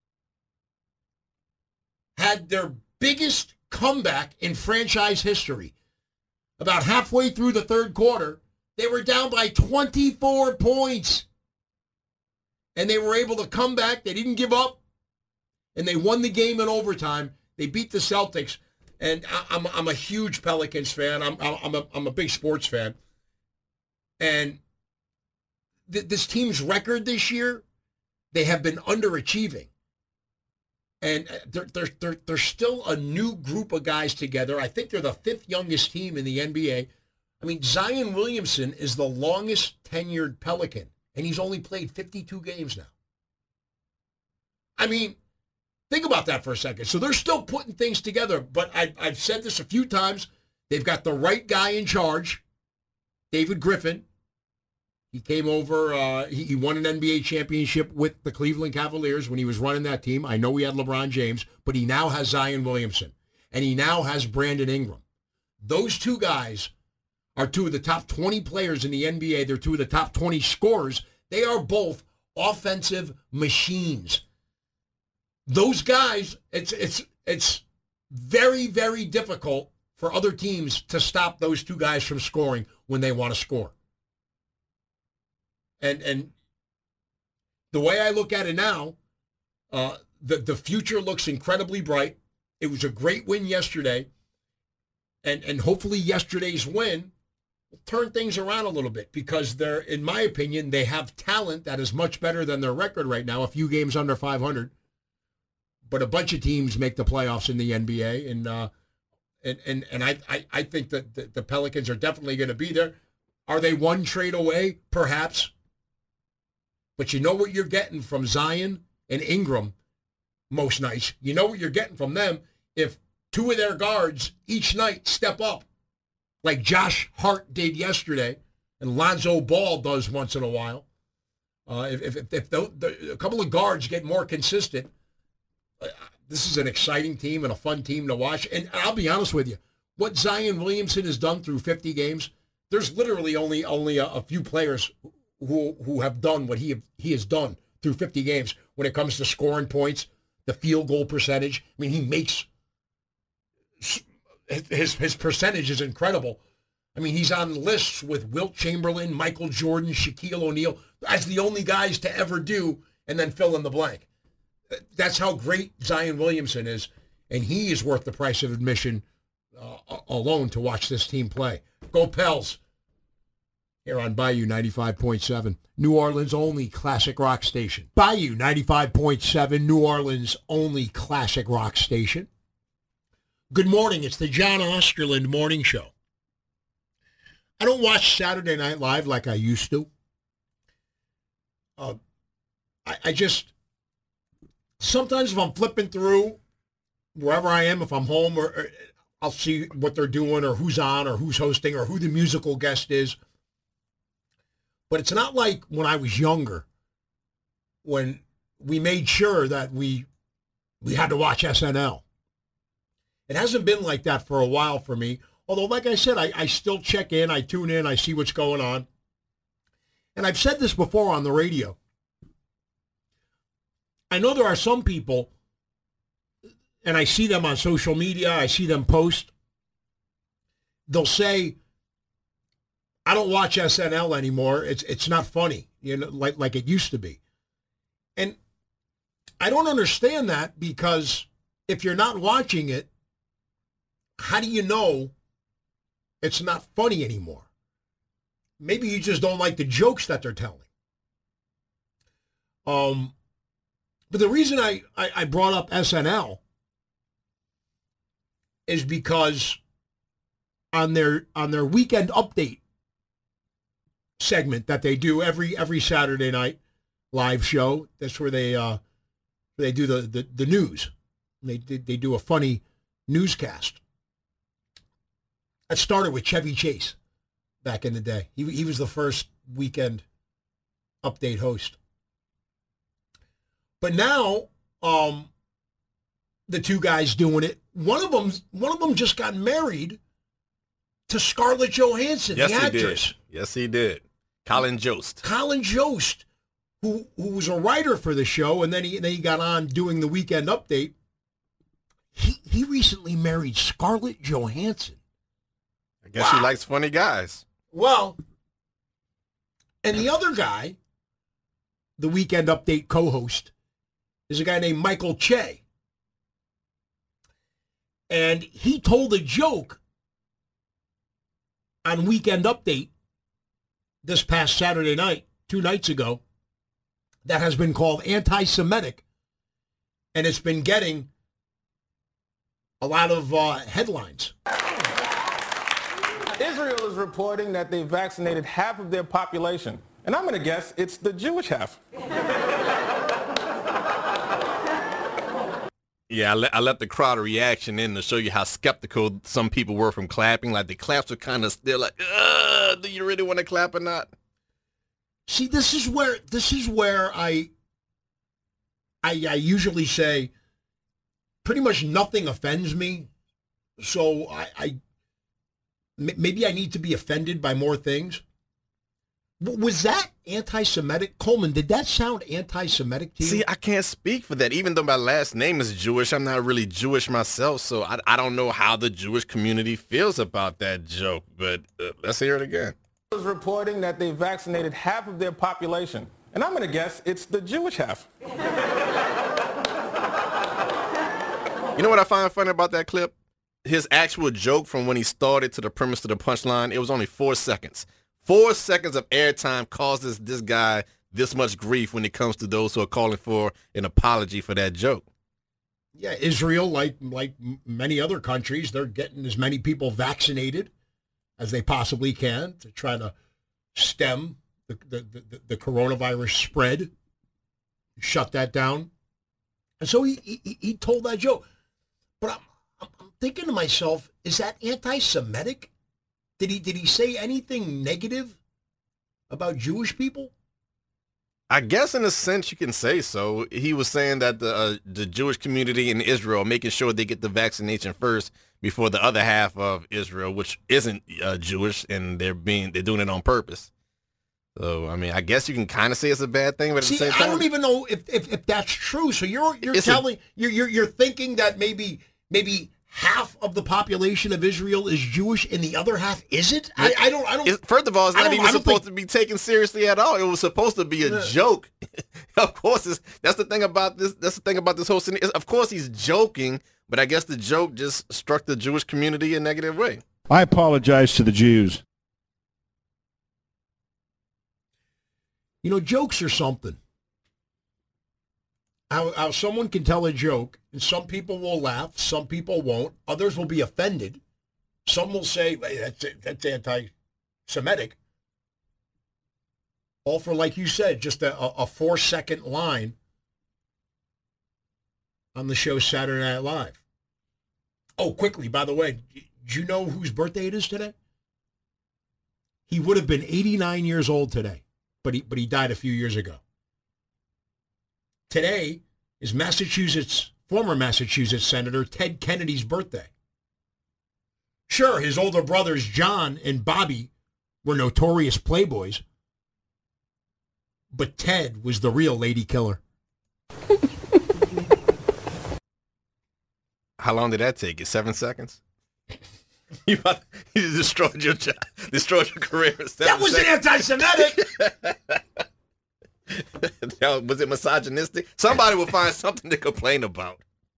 had their biggest comeback in franchise history. About halfway through the third quarter, they were down by twenty-four points. And they were able to come back. They didn't give up. And they won the game in overtime. They beat the Celtics. And I'm I'm a huge Pelicans fan. I'm I'm a I'm a big sports fan. And th- this team's record this year, they have been underachieving. And they're, they're, they're, they're still a new group of guys together. I think they're the fifth youngest team in the N B A. I mean, Zion Williamson is the longest tenured Pelican, and he's only played fifty-two games now. I mean, think about that for a second. So they're still putting things together, but I, I've said this a few times. They've got the right guy in charge, David Griffin. He came over, uh, he, he won an N B A championship with the Cleveland Cavaliers when he was running that team. I know he had LeBron James, but he now has Zion Williamson, and he now has Brandon Ingram. Those two guys are two of the top twenty players in the N B A. They're two of the top twenty scorers. They are both offensive machines. Those guys, it's it's it's very, very difficult for other teams to stop those two guys from scoring when they want to score. And and the way I look at it now, uh, the, the future looks incredibly bright. It was a great win yesterday. And and hopefully yesterday's win will turn things around a little bit because they're, in my opinion, they have talent that is much better than their record right now, a few games under five hundred. but a bunch of teams make the playoffs in the N B A, and uh, and and and I I, I think that the, the Pelicans are definitely going to be there. Are they one trade away? Perhaps. But you know what you're getting from Zion and Ingram most nights. You know what you're getting from them if two of their guards each night step up, like Josh Hart did yesterday, and Lonzo Ball does once in a while. Uh, if if, if the, the, a couple of guards get more consistent, uh, this is an exciting team and a fun team to watch. And I'll be honest with you, what Zion Williamson has done through fifty games, there's literally only only a, a few players who who have done what he have, he has done through fifty games when it comes to scoring points, the field goal percentage. I mean, he makes his his percentage is incredible. I mean, he's on lists with Wilt Chamberlain, Michael Jordan, Shaquille O'Neal as the only guys to ever do, and then fill in the blank. That's how great Zion Williamson is, and he is worth the price of admission uh, alone to watch this team play. Go Pels! Here on Bayou ninety-five point seven, New Orleans' only classic rock station. Bayou ninety-five point seven, New Orleans' only classic rock station. Good morning. It's the John Osterland Morning Show. I don't watch Saturday Night Live like I used to. Uh, I, I just, sometimes if I'm flipping through, wherever I am, if I'm home, or, or I'll see what they're doing or who's on or who's hosting or who the musical guest is. But it's not like when I was younger, when we made sure that we we had to watch S N L. It hasn't been like that for a while for me. Although, like I said, I, I still check in, I tune in, I see what's going on. And I've said this before on the radio. I know there are some people, and I see them on social media, I see them post, they'll say, I don't watch S N L anymore. It's it's not funny, you know, like like it used to be. And I don't understand that, because if you're not watching it, how do you know it's not funny anymore? Maybe you just don't like the jokes that they're telling. Um, but the reason I, I, I brought up S N L is because on their on their weekend update segment that they do every every Saturday night live show, that's where they uh, they do the, the, the news. They, they they do a funny newscast. That started with Chevy Chase back in the day. He he was the first weekend update host. But now, um, the two guys doing it, one of them one of them just got married to Scarlett Johansson, yes, the actress. He did. Yes, he did. Colin Jost. Colin Jost, who who was a writer for the show, and then he then he got on doing the weekend update. He he recently married Scarlett Johansson. I guess wow. She likes funny guys. Well, and the other guy, the weekend update co-host, is a guy named Michael Che. And he told a joke on Weekend Update this past Saturday night, two nights ago, that has been called anti-Semitic, and it's been getting a lot of uh, headlines. Israel is reporting that they vaccinated half of their population, and I'm going to guess it's the Jewish half. Yeah, I let, I let the crowd reaction in to show you how skeptical some people were from clapping. Like the claps were kind of still like, do you really want to clap or not? See, this is where this is where I, I I usually say pretty much nothing offends me. So I, I maybe I need to be offended by more things. Was that anti-Semitic? Coleman, did that sound anti-Semitic to you? See, I can't speak for that. Even though my last name is Jewish, I'm not really Jewish myself, so I, I don't know how the Jewish community feels about that joke, but uh, let's hear it again. Is reporting that they vaccinated half of their population, and I'm going to guess it's the Jewish half. You know what I find funny about that clip? His actual joke from when he started to the premise to the punchline, it was only four seconds. Four seconds of airtime causes this guy this much grief when it comes to those who are calling for an apology for that joke. Yeah, Israel, like like many other countries, they're getting as many people vaccinated as they possibly can to try to stem the the, the, the coronavirus spread, shut that down. And so he he, he told that joke. But I'm, I'm thinking to myself, is that anti-Semitic? Did he did he say anything negative about Jewish people? I guess in a sense you can say so. He was saying that the uh, the Jewish community in Israel are making sure they get the vaccination first before the other half of Israel, which isn't uh, Jewish, and they're being they're doing it on purpose. So I mean, I guess you can kind of say it's a bad thing, but at See, the same time, I don't even know if, if, if that's true. So you're you're It's telling a, you're, you're you're thinking that maybe maybe half of the population of Israel is Jewish and the other half isn't? I, I don't I don't. It, first of all, it's not even supposed think, to be taken seriously at all. It was supposed to be a yeah. joke. Of course, it's, that's the thing about this. That's the thing about this whole scenario. Of course, he's joking, but I guess the joke just struck the Jewish community in a negative way. I apologize to the Jews. You know, jokes are something. How, how someone can tell a joke, and some people will laugh, some people won't, others will be offended. Some will say, hey, that's, that's anti-Semitic. All for, like you said, just a, a four-second line on the show Saturday Night Live. Oh, quickly, by the way, do you know whose birthday it is today? He would have been eighty-nine years old today, but he, but he died a few years ago. Today is Massachusetts, former Massachusetts Senator Ted Kennedy's birthday. Sure, his older brothers John and Bobby were notorious playboys, but Ted was the real lady killer. How long did that take you? Seven seconds? You, about, you destroyed your job, destroyed your career. That was anti-Semitic. Was it misogynistic? Somebody will find something to complain about.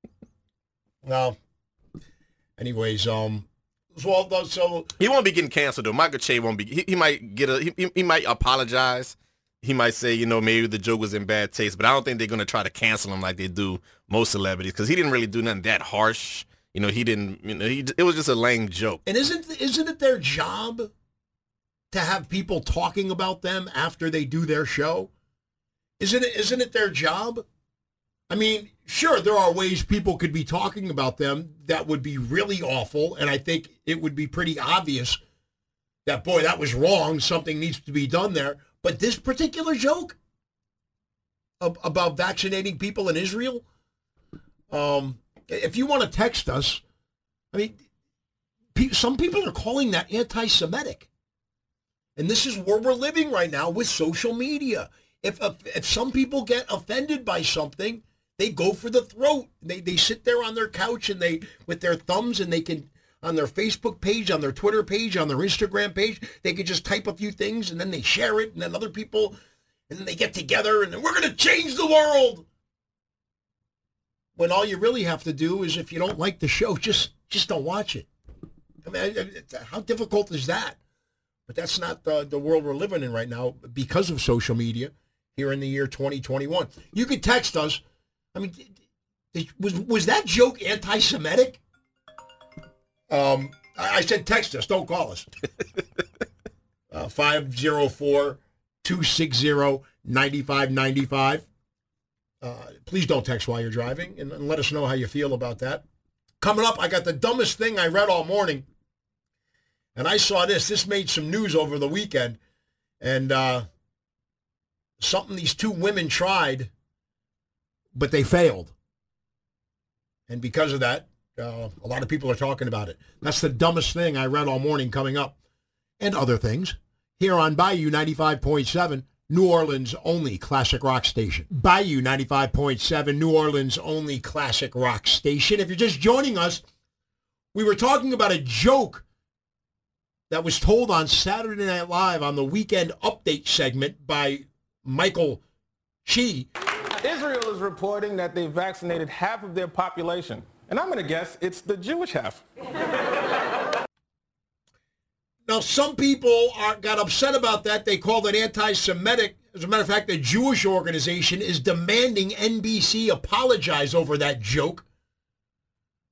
Well, anyways, um, well, so he won't be getting canceled though. Michael Che won't be. He, he might get a. He, he might apologize. He might say, you know, maybe the joke was in bad taste, but I don't think they're going to try to cancel him like they do most celebrities because he didn't really do nothing that harsh. You know, he didn't. You know, he it was just a lame joke. And isn't isn't it their job to have people talking about them after they do their show? Isn't it, isn't it their job? I mean, sure, there are ways people could be talking about them that would be really awful, and I think it would be pretty obvious that, boy, that was wrong, something needs to be done there. But this particular joke about vaccinating people in Israel, um, if you want to text us, I mean, some people are calling that anti-Semitic. And this is where we're living right now with social media. If, if if some people get offended by something, they go for the throat. They they sit there on their couch and they with their thumbs and they can on their Facebook page, on their Twitter page, on their Instagram page, they could just type a few things and then they share it and then other people and then they get together and then we're going to change the world. When all you really have to do is if you don't like the show, just just don't watch it. I mean, how difficult is that? But that's not the, the world we're living in right now because of social media. Here in the year twenty twenty-one. You could text us. I mean, was was that joke anti-Semitic? Um, I said text us. Don't call us. uh, five oh four, two six oh, nine five nine five. Uh, please don't text while you're driving, and, and let us know how you feel about that. Coming up, I got the dumbest thing I read all morning. And I saw this. This made some news over the weekend. And, uh, something these two women tried, but they failed. And because of that, uh, a lot of people are talking about it. That's the dumbest thing I read all morning coming up. And other things. Here on Bayou ninety-five point seven, New Orleans' only classic rock station. Bayou ninety-five point seven, New Orleans' only classic rock station. If you're just joining us, we were talking about a joke that was told on Saturday Night Live on the Weekend Update segment by Michael Che. Israel is reporting that they vaccinated half of their population. And I'm going to guess it's the Jewish half. Now, some people are, got upset about that. They called it anti-Semitic. As a matter of fact, the Jewish organization is demanding N B C apologize over that joke.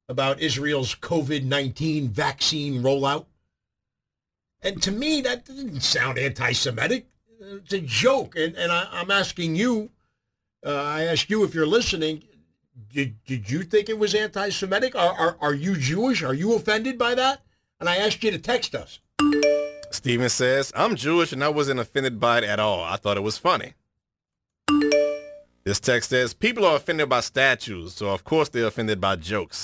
about Israel's covid nineteen vaccine rollout. And to me, that didn't sound anti-Semitic. It's a joke. And, and I, I'm asking you, uh, I ask you if you're listening, did, did you think it was anti-Semitic? Are, are, are you Jewish? Are you offended by that? And I asked you to text us. Steven says, I'm Jewish and I wasn't offended by it at all. I thought it was funny. This text says, people are offended by statues, so of course they're offended by jokes.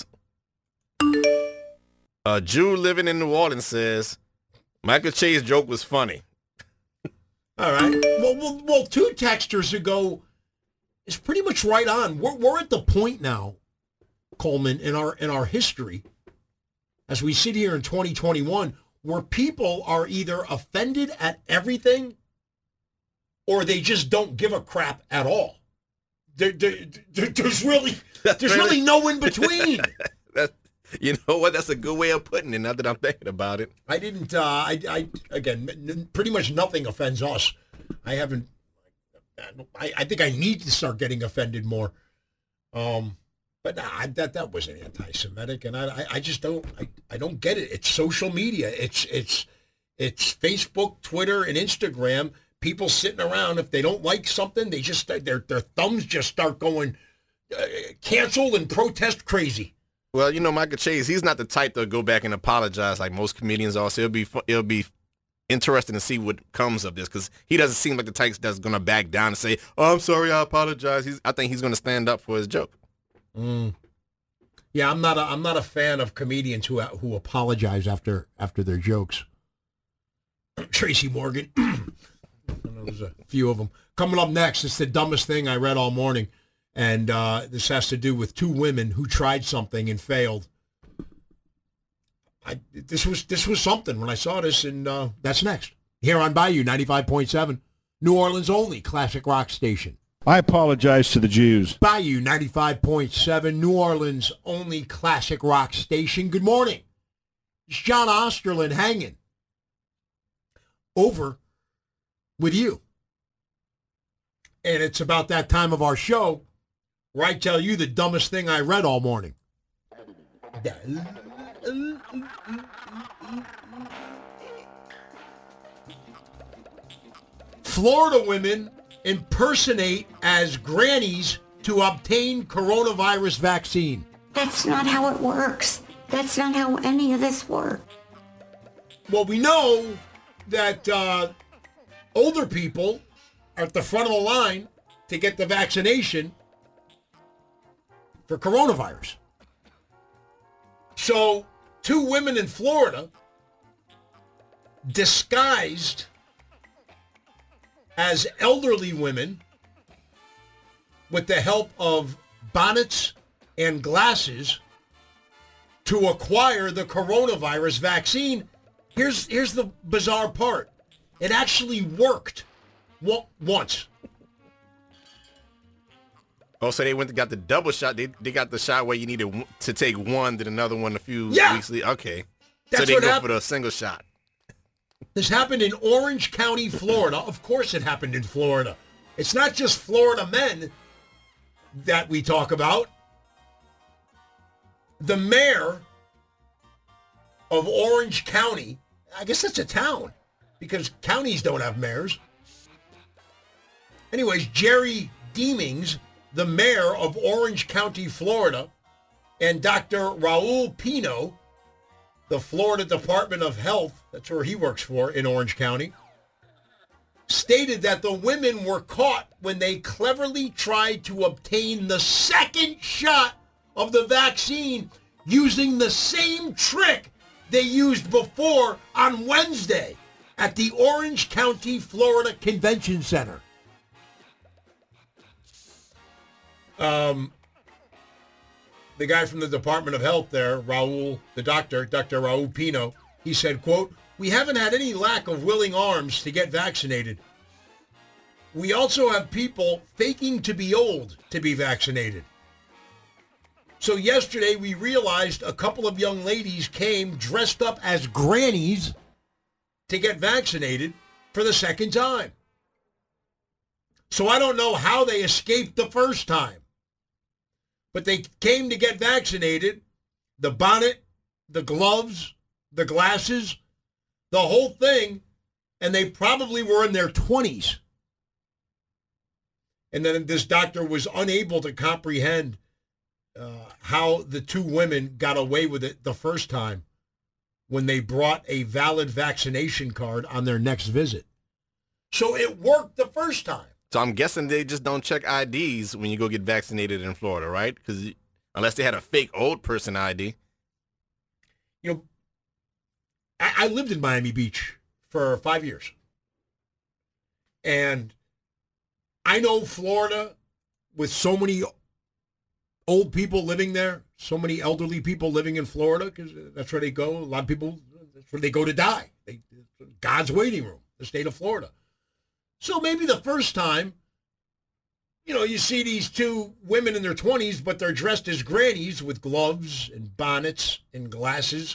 A Jew living in New Orleans says, Michael Che's joke was funny. All right. Well, well, well, two texters ago is pretty much right on. We're, we're at the point now, Coleman, in our in our history, as we sit here in twenty twenty-one, where people are either offended at everything or they just don't give a crap at all. There, there, there, there's really there's really, really no in between. That's, you know what? That's a good way of putting it. Now that I'm thinking about it, I didn't. Uh, I, I again, n- pretty much nothing offends us. I haven't. I, I think I need to start getting offended more. Um, but nah, I, that that wasn't anti-Semitic, and I, I, I just don't. I, I don't get it. It's social media. It's it's it's Facebook, Twitter, and Instagram. People sitting around, if they don't like something, they just their their thumbs just start going uh, cancel and protest crazy. Well, you know, Michael Chase, he's not the type to go back and apologize like most comedians are. So it'll be it'll be interesting to see what comes of this, because he doesn't seem like the type that's going to back down and say, "Oh, I'm sorry, I apologize." He's, I think he's going to stand up for his joke. Mm. Yeah, I'm not a I'm not a fan of comedians who who apologize after after their jokes. Tracy Morgan. I know there's a few of them. Coming up next, it's the dumbest thing I read all morning. And uh, this has to do with two women who tried something and failed. I, this was this was something when I saw this, and uh, that's next. Here on Bayou ninety-five point seven, New Orleans' only classic rock station. I apologize to the Jews. Bayou ninety-five point seven, New Orleans' only classic rock station. Good morning. It's John Osterland hanging over with you. And it's about that time of our show where I tell you the dumbest thing I read all morning. Florida women impersonate as grannies to obtain coronavirus vaccine. That's not how it works. That's not how any of this works. Well, we know that uh, older people are at the front of the line to get the vaccination for coronavirus. So, two women in Florida disguised as elderly women with the help of bonnets and glasses to acquire the coronavirus vaccine. Here's, here's the bizarre part. It actually worked once. Oh, so they went and got the double shot. They they got the shot where you needed to take one, then another one a few yeah. weeks later. Okay. That's so they what go happened. for the single shot. This happened in Orange County, Florida. Of course it happened in Florida. It's not just Florida men that we talk about. The mayor of Orange County, I guess that's a town because counties don't have mayors. Anyways, Jerry Deemings, the mayor of Orange County, Florida, and Doctor Raul Pino, the Florida Department of Health, that's where he works for in Orange County, stated that the women were caught when they cleverly tried to obtain the second shot of the vaccine using the same trick they used before on Wednesday at the Orange County, Florida Convention Center. Um, the guy from the Department of Health there, Raul, the doctor, Doctor Raul Pino, he said, quote, "We haven't had any lack of willing arms to get vaccinated. We also have people faking to be old to be vaccinated. So yesterday we realized a couple of young ladies came dressed up as grannies to get vaccinated for the second time. So I don't know how they escaped the first time. But they came to get vaccinated, the bonnet, the gloves, the glasses, the whole thing, and they probably were in their twenties. And then this doctor was unable to comprehend uh, how the two women got away with it the first time when they brought a valid vaccination card on their next visit. So it worked the first time. So I'm guessing they just don't check I Ds when you go get vaccinated in Florida, right? Because unless they had a fake old person I D. You know, I, I lived in Miami Beach for five years. And I know Florida, with so many old people living there, so many elderly people living in Florida, because that's where they go. A lot of people, that's where they go to die. They, God's waiting room, the state of Florida. So maybe the first time, you know, you see these two women in their twenties, but they're dressed as grannies with gloves and bonnets and glasses.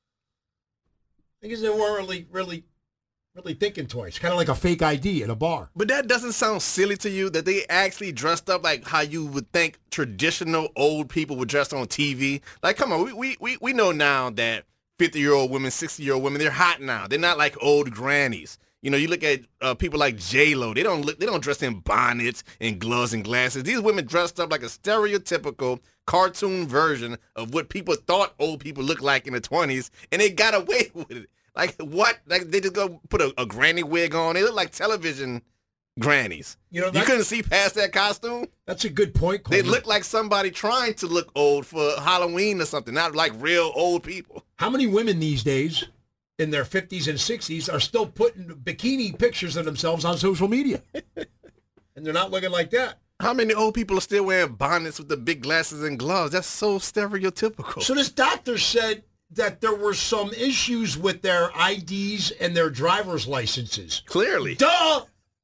I guess they weren't really, really, really thinking twice. Kind of like a fake I D at a bar. But that doesn't sound silly to you, that they actually dressed up like how you would think traditional old people would dress on T V? Like, come on, we we we know now that fifty-year-old women, sixty-year-old women, they're hot now. They're not like old grannies. You know, you look at uh, people like J-Lo. They don't look. They don't dress in bonnets and gloves and glasses. These women dressed up like a stereotypical cartoon version of what people thought old people looked like in the twenties, and they got away with it. Like, what? Like, they just go put a, a granny wig on. They look like television grannies. You know, you couldn't see past that costume? That's a good point, Coleman. They look like somebody trying to look old for Halloween or something, not like real old people. How many women these days in their fifties and sixties are still putting bikini pictures of themselves on social media? And they're not looking like that. How many old people are still wearing bonnets with the big glasses and gloves? That's so stereotypical. So this doctor said that there were some issues with their I Ds and their driver's licenses. Clearly. Duh!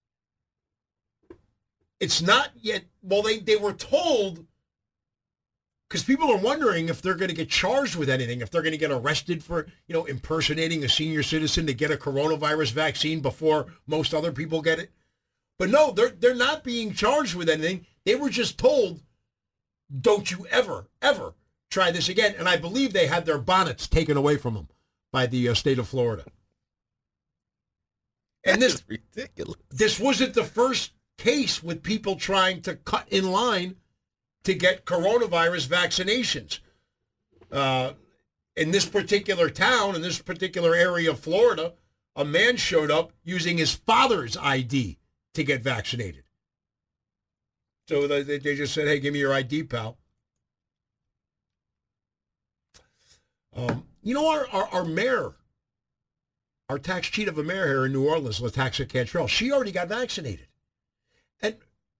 It's not yet, well, they, they were told, because people are wondering if they're going to get charged with anything, if they're going to get arrested for, you know, impersonating a senior citizen to get a coronavirus vaccine before most other people get it. But no, they're they're not being charged with anything. They were just told, don't you ever, ever try this again. And I believe they had their bonnets taken away from them by the uh, state of Florida. And That's this ridiculous. This wasn't the first case with people trying to cut in line to get coronavirus vaccinations. Uh, in this particular town, in this particular area of Florida, a man showed up using his father's I D to get vaccinated. So they, they just said, hey, give me your I D, pal. Um, you know, our, our, our mayor, our tax cheat of a mayor here in New Orleans, Lataxa Cantrell, she already got vaccinated. And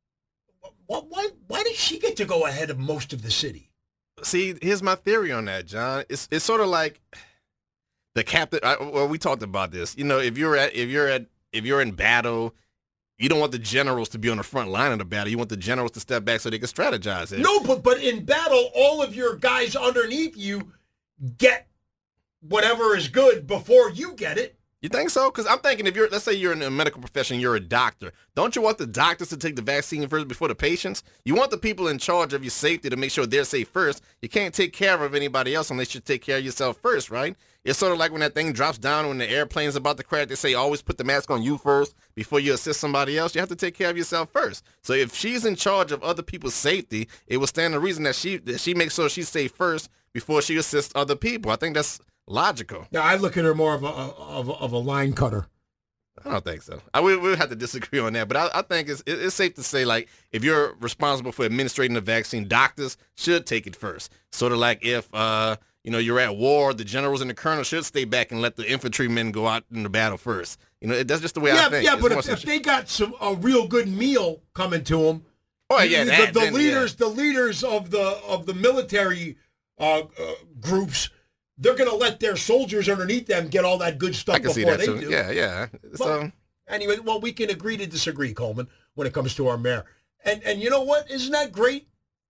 why, why did she get to go ahead of most of the city? See, here's my theory on that, John. It's it's sort of like the captain. I, well, we talked about this. You know, if you're at if you're at if you're in battle, you don't want the generals to be on the front line of the battle. You want the generals to step back so they can strategize it. No, but but in battle, all of your guys underneath you get whatever is good before you get it. You think so? Because I'm thinking if you're, let's say you're in a medical profession, you're a doctor. Don't you want the doctors to take the vaccine first before the patients? You want the people in charge of your safety to make sure they're safe first. You can't take care of anybody else unless you take care of yourself first, right? It's sort of like when that thing drops down when the airplane's about to crash, they say always put the mask on you first before you assist somebody else. You have to take care of yourself first. So if she's in charge of other people's safety, it will stand to reason that she that she makes sure she's safe first before she assists other people. I think that's logical. Now, I look at her more of a of a, of a line cutter. I don't think so. I we would have to disagree on that, but I, I think it's it's safe to say, like, if you're responsible for administrating the vaccine, doctors should take it first. Sort of like if uh you know you're at war, the generals and the colonels should stay back and let the infantrymen go out in the battle first. You know, that's just the way yeah, I think. Yeah, it's but if, if they got some a real good meal coming to them, oh yeah, the, that, the, the then, leaders, yeah. the leaders of the of the military uh, uh, groups. They're going to let their soldiers underneath them get all that good stuff I can before see that they too. do. Yeah, yeah. So well, anyway, well, we can agree to disagree, Coleman, when it comes to our mayor. And and you know what? Isn't that great?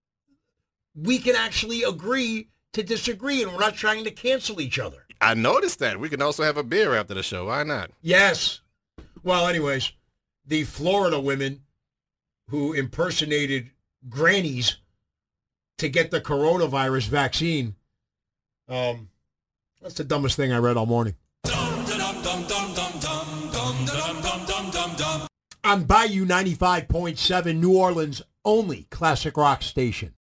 We can actually agree to disagree, and we're not trying to cancel each other. I noticed that. We can also have a beer after the show. Why not? Yes. Well, anyways, the Florida women who impersonated grannies to get the coronavirus vaccine Um, that's the dumbest thing I read all morning. On Bayou ninety-five point seven, New Orleans' only classic rock station.